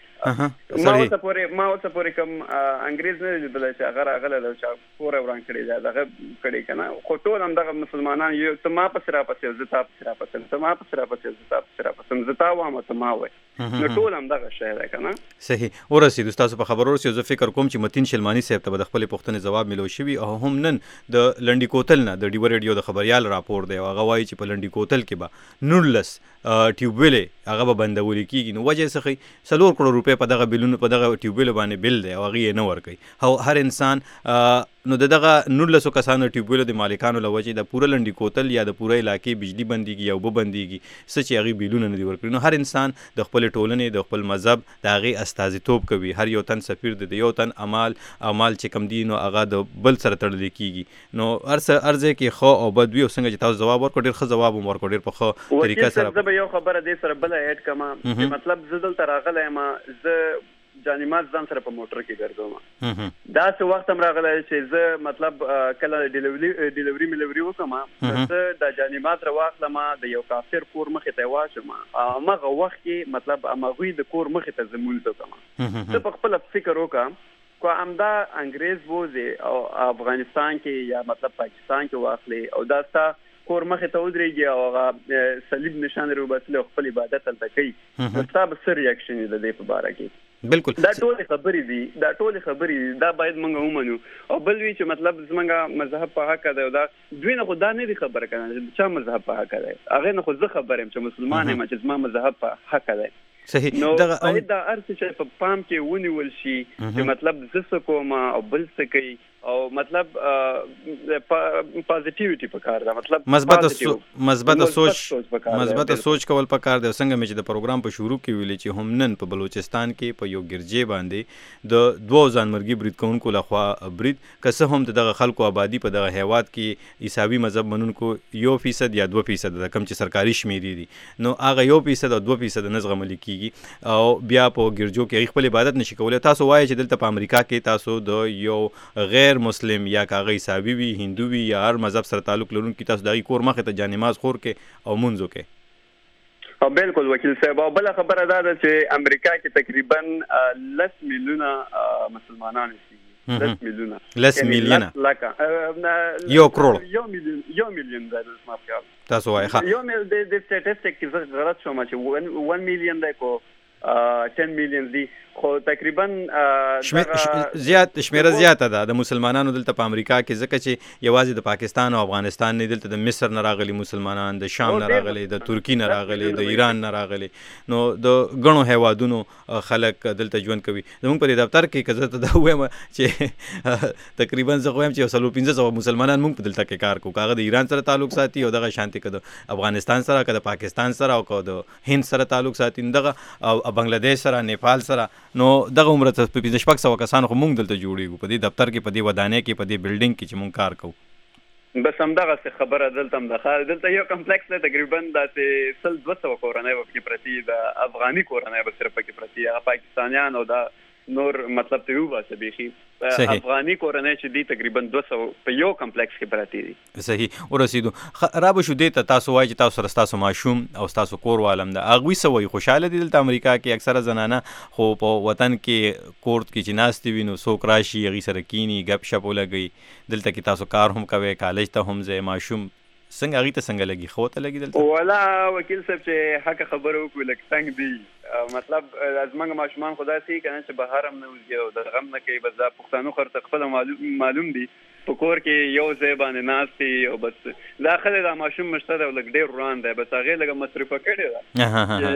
ما اوسه پورې کوم انګریز نه لیدل چې هغه راغله چې پوره وران کړی دا دغه کړی کنه خو ټول هم دغه مسلمانان یو ته ما پس را پسې زه تا پس را پسې ته ما پس را پسې زه تا پس را پسې زه تا وامه ته ما وای نو ټول هم دغه شی ده کنه صحیح ورسید تاسو په خبرو ورسید زه فکر کوم چې متین شلمانی صاحب ته د خپل پښتنې جواب ملو شوی او هم نن د لنډی کوتل نه د ډیو ریډیو د خبريال راپور دی هغه وایي چې په لنډی کوتل کې به 19 ټیوبویلې هغه به بندول کیږي نو وجه څه 4 کروڑ روپے په دغه بلونو په دغه ټیوبویل باندې بل دی او هغه نه ور کوي هر انسان نو دغه 19 کسانو ټیوبویل د مالکانو لوجه د پوره لنډی کوتل یا د پوره علاقې بجلی بنديږي یا وب بنديږي سچ هغه بلونه نه دی ور کوي نو هر انسان د خپل ټولنې د خپل مذهب د هغه استازیتوب کوي هر یو تن سفیر د یو تن اعمال چې کم دي نو هغه د بل سره تړل کیږي نو ارزه کې خو او بدوی او څنګه چې تاسو جواب ورکړ ډیر ښه جواب ورکړ ډیر په خو طریقه سره زه به یو خبره دې سره بل اډ کما مطلب زدل تراغله ما زه جانماز ځان سره په موټر کې ګرځوم دا څه وخت هم راغلی چې زه مطلب کله ډیلیوري ملوري وکم زه د جانماز راواخلم د یو کافر کور مخې ته واچم هغه وخت کې مطلب هغوی د کور مخې ته زمونځ وکم زه په خپل فکر وکم کو امدا انګریز وځي او افغانستان کې یا مطلب پاکستان کې واخلي او دا ستا کور مخې ته ودرېږي او هغه صلیب نشان لري وباسي خپل عبادت هلته کوي نو ستا به څه ریاکشن د دې په باره کې بالکل دا ټول خبرې دي دا باید موږ ومنو او بل وی چې مطلب زمونږ مذهب په حق دی دا دوی نه خو دا نه دي خبره کنه چې مذهب په حق دی هغه نه خو زه خبر يم چې مسلمان یم چې زما مذهب په حق دی صحیح نو دا ارڅ چې په پام کې ونیول شي چې مطلب زه کوم او بل څه کوي او مطلب پازیټیویټي پکار ده مطلب مثبت سوچ کول پکار ده څنګه چې د پروګرام په شروع کې ویل چې هم نن په بلوچستان کې په یو ګرځې باندې د 2 ځانمرګي برید کوونکو لخوا برید کسه هم دغه خلکو آبادی په دغه هیواد کې عیساوي مذهب منونکو 1% یا 2% د کم چې سرکاري شمیرې دي نو هغه 1% او 2% نه زغمل کیږي او بیا په ګرځو کې خپل عبادت نشي کولای تاسو وایي چې دلته په امریکا کې تاسو د یو غیر مسلم یا کاغی عیساوي وي هندو وي یا هر مذهب سره تعلق لرونکي تاسو دغه کور مخه ته جانماز خور کې او منځو کې او بالکل وکیل صاحب او بل خبره ده چې امریکا کې تقریبا 10 میلیونه مسلمانان دي 10 میلیونه لکه یو کروڑ یو میلیون ده ما خیال تاسو وایي یو د سټټیسټیک کې غلط شوم چې 1 میلیون ده کو 10 میلیون دي خو تقریبا شمیره زیاته ده د مسلمانانو دلته په امریکا کې ځکه چې یوازې د پاکستان او افغانستان نه دلته د مصر نه راغلي مسلمانان د شام نه راغلي د ترکی نه راغلي د ایران نه راغلي نو د غنو هیوادونو خلک دلته ژوند کوي زموږ په دفتر کې کزه ته دا وایم چې تقریبا زه وایم چې 1500 مسلمانان موږ په دلته کې کار کوو کاغه د ایران سره تعلق ساتي او دغه شانتي کده افغانستان سره کده پاکستان سره او کده هند سره تعلق ساتي دغه او بنگلاديش سره نیپال سره نو دغه عمر ته په 1500 کسانو خو مونږ دلته جوړیږو په دې دفتر کې په دې ودانۍ کې په دې بلډینګ کې چې مونږ کار کوو بس همدغه څه خبره دلته هم ده دلته یو کمپلیکس دی تقریبا داسې 200 کورنۍ به پکې پرتي د افغاني کورنۍ به صرف پکې پرتي هغه پاکستانیان او دا نور مطلب ته وباسه بیخي افغاني کورنۍ چې دي تقریبا 200 په یو کمپلیکس کې پراتی دي صحیح ورسېدو را به شو دې ته تاسو وایي چې تاسو سره ستاسو ماشوم او ستاسو کور والم ده هغوی څه وایي خوشحاله دي دلته امریکا کې اکثره زنانه خو په وطن کې کورت کې چې ناستې وي نو څوک راشي هغوی سره کینی ګپ شپ ولګوي دلته کې تاسو کار هم کوئ کالج ته هم ځئ ماشوم څنګه هغوی ته څنګه لګي ښه ورته لګي دلته ولا وکیل صاحب چې حق خبره وکړو لږ څنګه دي مطلب زمونږ ماشومان خو داسې که نه چې بهر هم نه وځي او د غم نه کوي بس دا پښتانه خو ورته خپله معلوم دي په کور کې یو ځای باندې ناست دي او بس دا ښه دی دا ماشوم مشته دی او لږ ډېر روان دی بس هغې لږه مصرفه کړې ده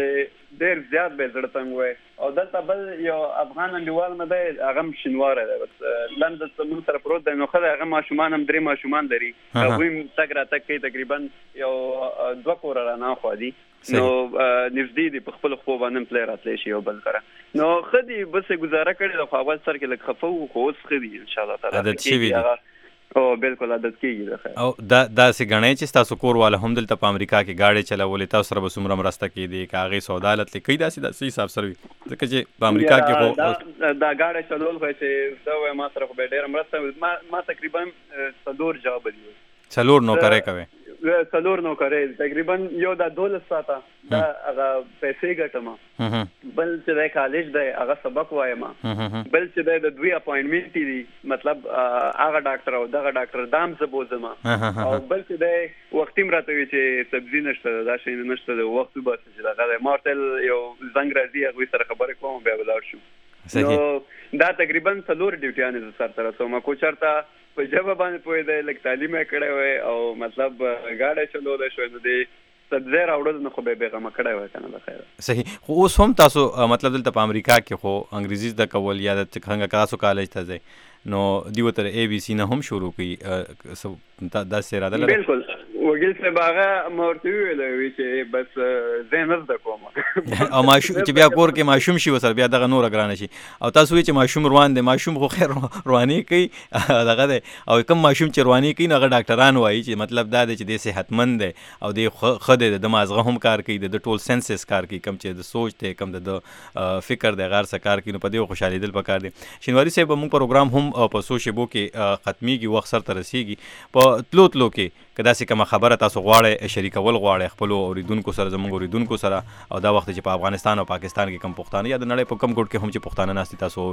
چې ډېر زیات به یې زړه تنګ وی او دلته بل یو افغان انډیوال نه دی هغه هم شینواری دی بس لنډ زموږ سره پروت دی نو ښه دی هغه ماشومان هم 3 ماشومان لري هغوی هم تګ راتګ کوي تقریبا یو 2 کوره راناخوا دي نو نږدې دي په خپل خو باندې تللی راتلی شي یو بل سره نو ښه دي بس یې ګزاره کړې ده خو اول سر کې لږ خفه وو خو اوس ښه دي انشاءالله تعالی عادت شوي دي او بالکل عادت کېږي د خیر او داسې ګڼئ چې ستاسو کور والا هم دلته په امریکا کې ګاډۍ چلولې تاسو سره به څومره مرسته کېدې که هغې سودا لتلې کوي داسې حساب سره وي ځکه چې په امریکا کې خو دا ګاډۍ چلول خو چې زه وایم ما سره خو به ډېره مرسته ما تقریبا 4 جابه دي 4 نوکرۍ کوئ 4 نوکرۍ تقریبا یو دا 12 ساعته دا هغه پیسې ګټم بل چې دی کالج دی هغه سبق وایم بل چې دی د 2 اپاینټمنټ دي مطلب هغه ډاکټر او دغه ډاکټر دام زه بوزم او بل چې دی وختي م راته وي چې سبزي نشته دا شی نشته د وخت وباسه چې دغه دی ما ورته یو زنګ راځي هغوی سره خبرې کوم بیا به لاړ شو نو دا تقریبا 4 ډیوټیانې زه سر ته رسوم کو چېرته په ژبه باندې پوهېدی لږ تعلیم یې کړی وی او مطلب ګاډی چلولی شوی نو د سبزی راوړل نو خو به یې بېغمه کړی وی که نه د خیره صحیح خو اوس هم تاسو مطلب دلته په امریکا کې خو انګریزي زده کول یا د څنګه تاسو کالج ته ځئ نو دیو تر ABC نه هم شروع کړي داسې اراده لرئ بالکل وکیل صاحب هغه ما ورته وویلی چې بس زه نه زده کوم او ماشوم چې بیا کور کې ماشوم شي ورسره بیا دغه نوره ګرانه شي او تاسو وایئ چې ماشوم روان دی ماشوم خو خیر رواني کوي دغه دی او کوم ماشوم چې رواني کوي نو هغه ډاکټران وایي چې مطلب دا دی چې دی صحتمند دی او دی ښه دی د مازغه هم کار کوي د ټول سنسس کار کوي کم چې د سوچ دی کم د فکر دی غار څه کار کوي نو په دې خوشحالېدل پکار دی شینواري صاحب موږ پروګرام هم په څو شیبو کې ختمیږي وخت سرته رسیږي په تلو کې که داسې کومه خبره تاسو غواړئ شریکول غواړئ خپلو اوریدونکو سره زموږ اوریدونکو سره او دا وخت چې په افغانستان او پاکستان کې کم پښتانه یا د نړۍ په کم ګوټ کې هم چې پښتانه ناست دي تاسو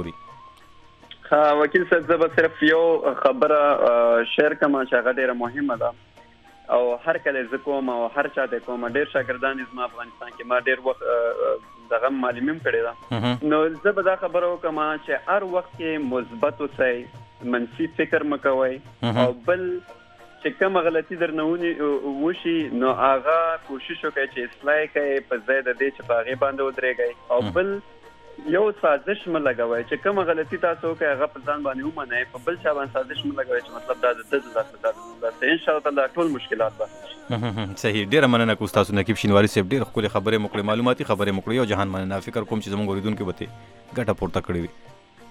اوري وکیل صاحب زه به صرف یو خبره شیر کوم چې هغه ډېره مهمه ده او هر کله زه کوم او هر چا ته کوم ډېر شاګردان زما افغانستان کې ما ډېر وخت دغه معلومي هم کړې ده نو زه به دا خبره وکړم چې هر وخت کې مثبت اوسئ منفي فکر مه کوئ او بل چې کومه غلطي درنه وشي نو هغه کوشش وکړئ چې اصلاح کوئ په ځای د دې چې په هغې باندې ودرېږئ او بل یو سازش مه لګوئ چې کومه غلطي تاسو وکړئ هغه په ځان باندې ومنئ په بل چا باندې سازش مه لګوئ چې مطلب دا د ده د لاسه انشاءالله تعالی ټول مشکلات به صحیح ډېره مننه کوم ستاسو نقیب شینواري صاحب ډېرې ښکلې خبرې مو کړې معلوماتي خبرې مو کړې یو جهان مننه فکر کوم چې زموږ اورېدونکي به ترې ګټه پورته کړې وي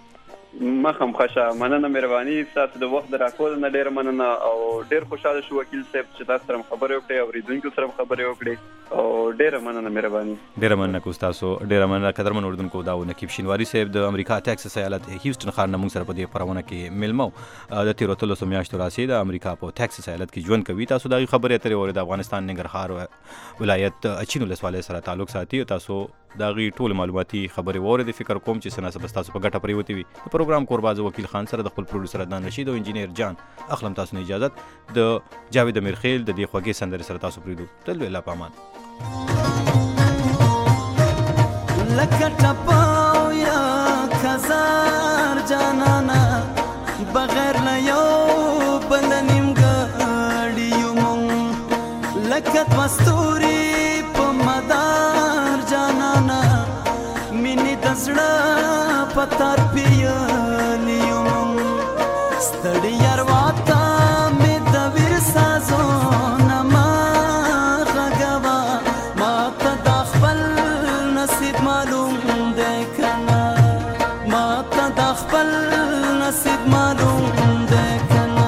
مخم خوشه مننه مهرباني ستاسو د وخت د راکولو نه ډېره مننه او ډېر خوشحاله شو وکیل صاحب چې تاسو سره خبرې وکړې اورېدونکو سره خبرې وکړې او ډېره مننه مهرباني ډېره مننه کوم ستاسو ډېره مننه قدرمن اورېدونکو دا و نقیب شینواري صاحب د امریکا ټیکساس ایالت هیوسټن ښار نه موږ سره په دې خپرونه کې میلمه د تېرو اتلسو میاشتو راهیسې د امریکا په ټیکساس ایالت کې ژوند کوي تاسو د هغې خبرې اترې اورئ د افغانستان ننګرهار ولایت اچین ولسوالۍ سره تعلق ساتي او تاسو د هغې ټول معلوماتي خبرې واورېدې فکر کوم چې څه ناسبه ستاسو په ګټه پرېوتې وي د پروګرام کوربا زه وکیل خان سره د خپل پروډوسر عدنان رشید او انجینیر جان اخلم تاسو نه اجازت د جاوید امیرخیل د دې خوږې سندرې سره تاسو پرېږدو تل الله په امان ټپاو یا خزار جانانا بغیر له یو بل نیمګړي یو مونږ لکه دوه ستوري په مدار جانانا مینې د زړه په تار پیلي یو مونږ ستړي ارواته مې د ویر سازونه ما غږوه ما ته دا خپل نصیب معلوم دی که نه ما ته دا خپل نصیب معلوم دی که نه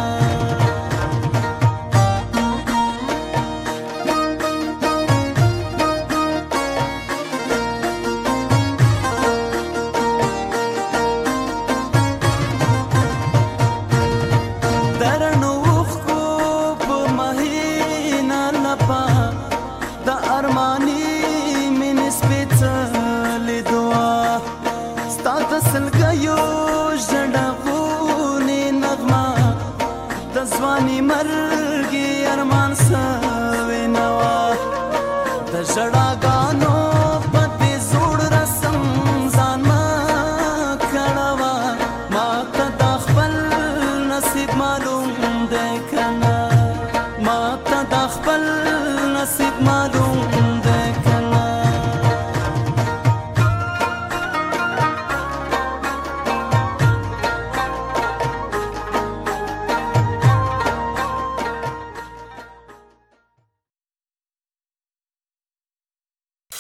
درنو اوښکو په مهینه لپه د ارماني مینې سپېڅلې دعا ستا د سلګیو ژړغونې نغمه د ځواني مر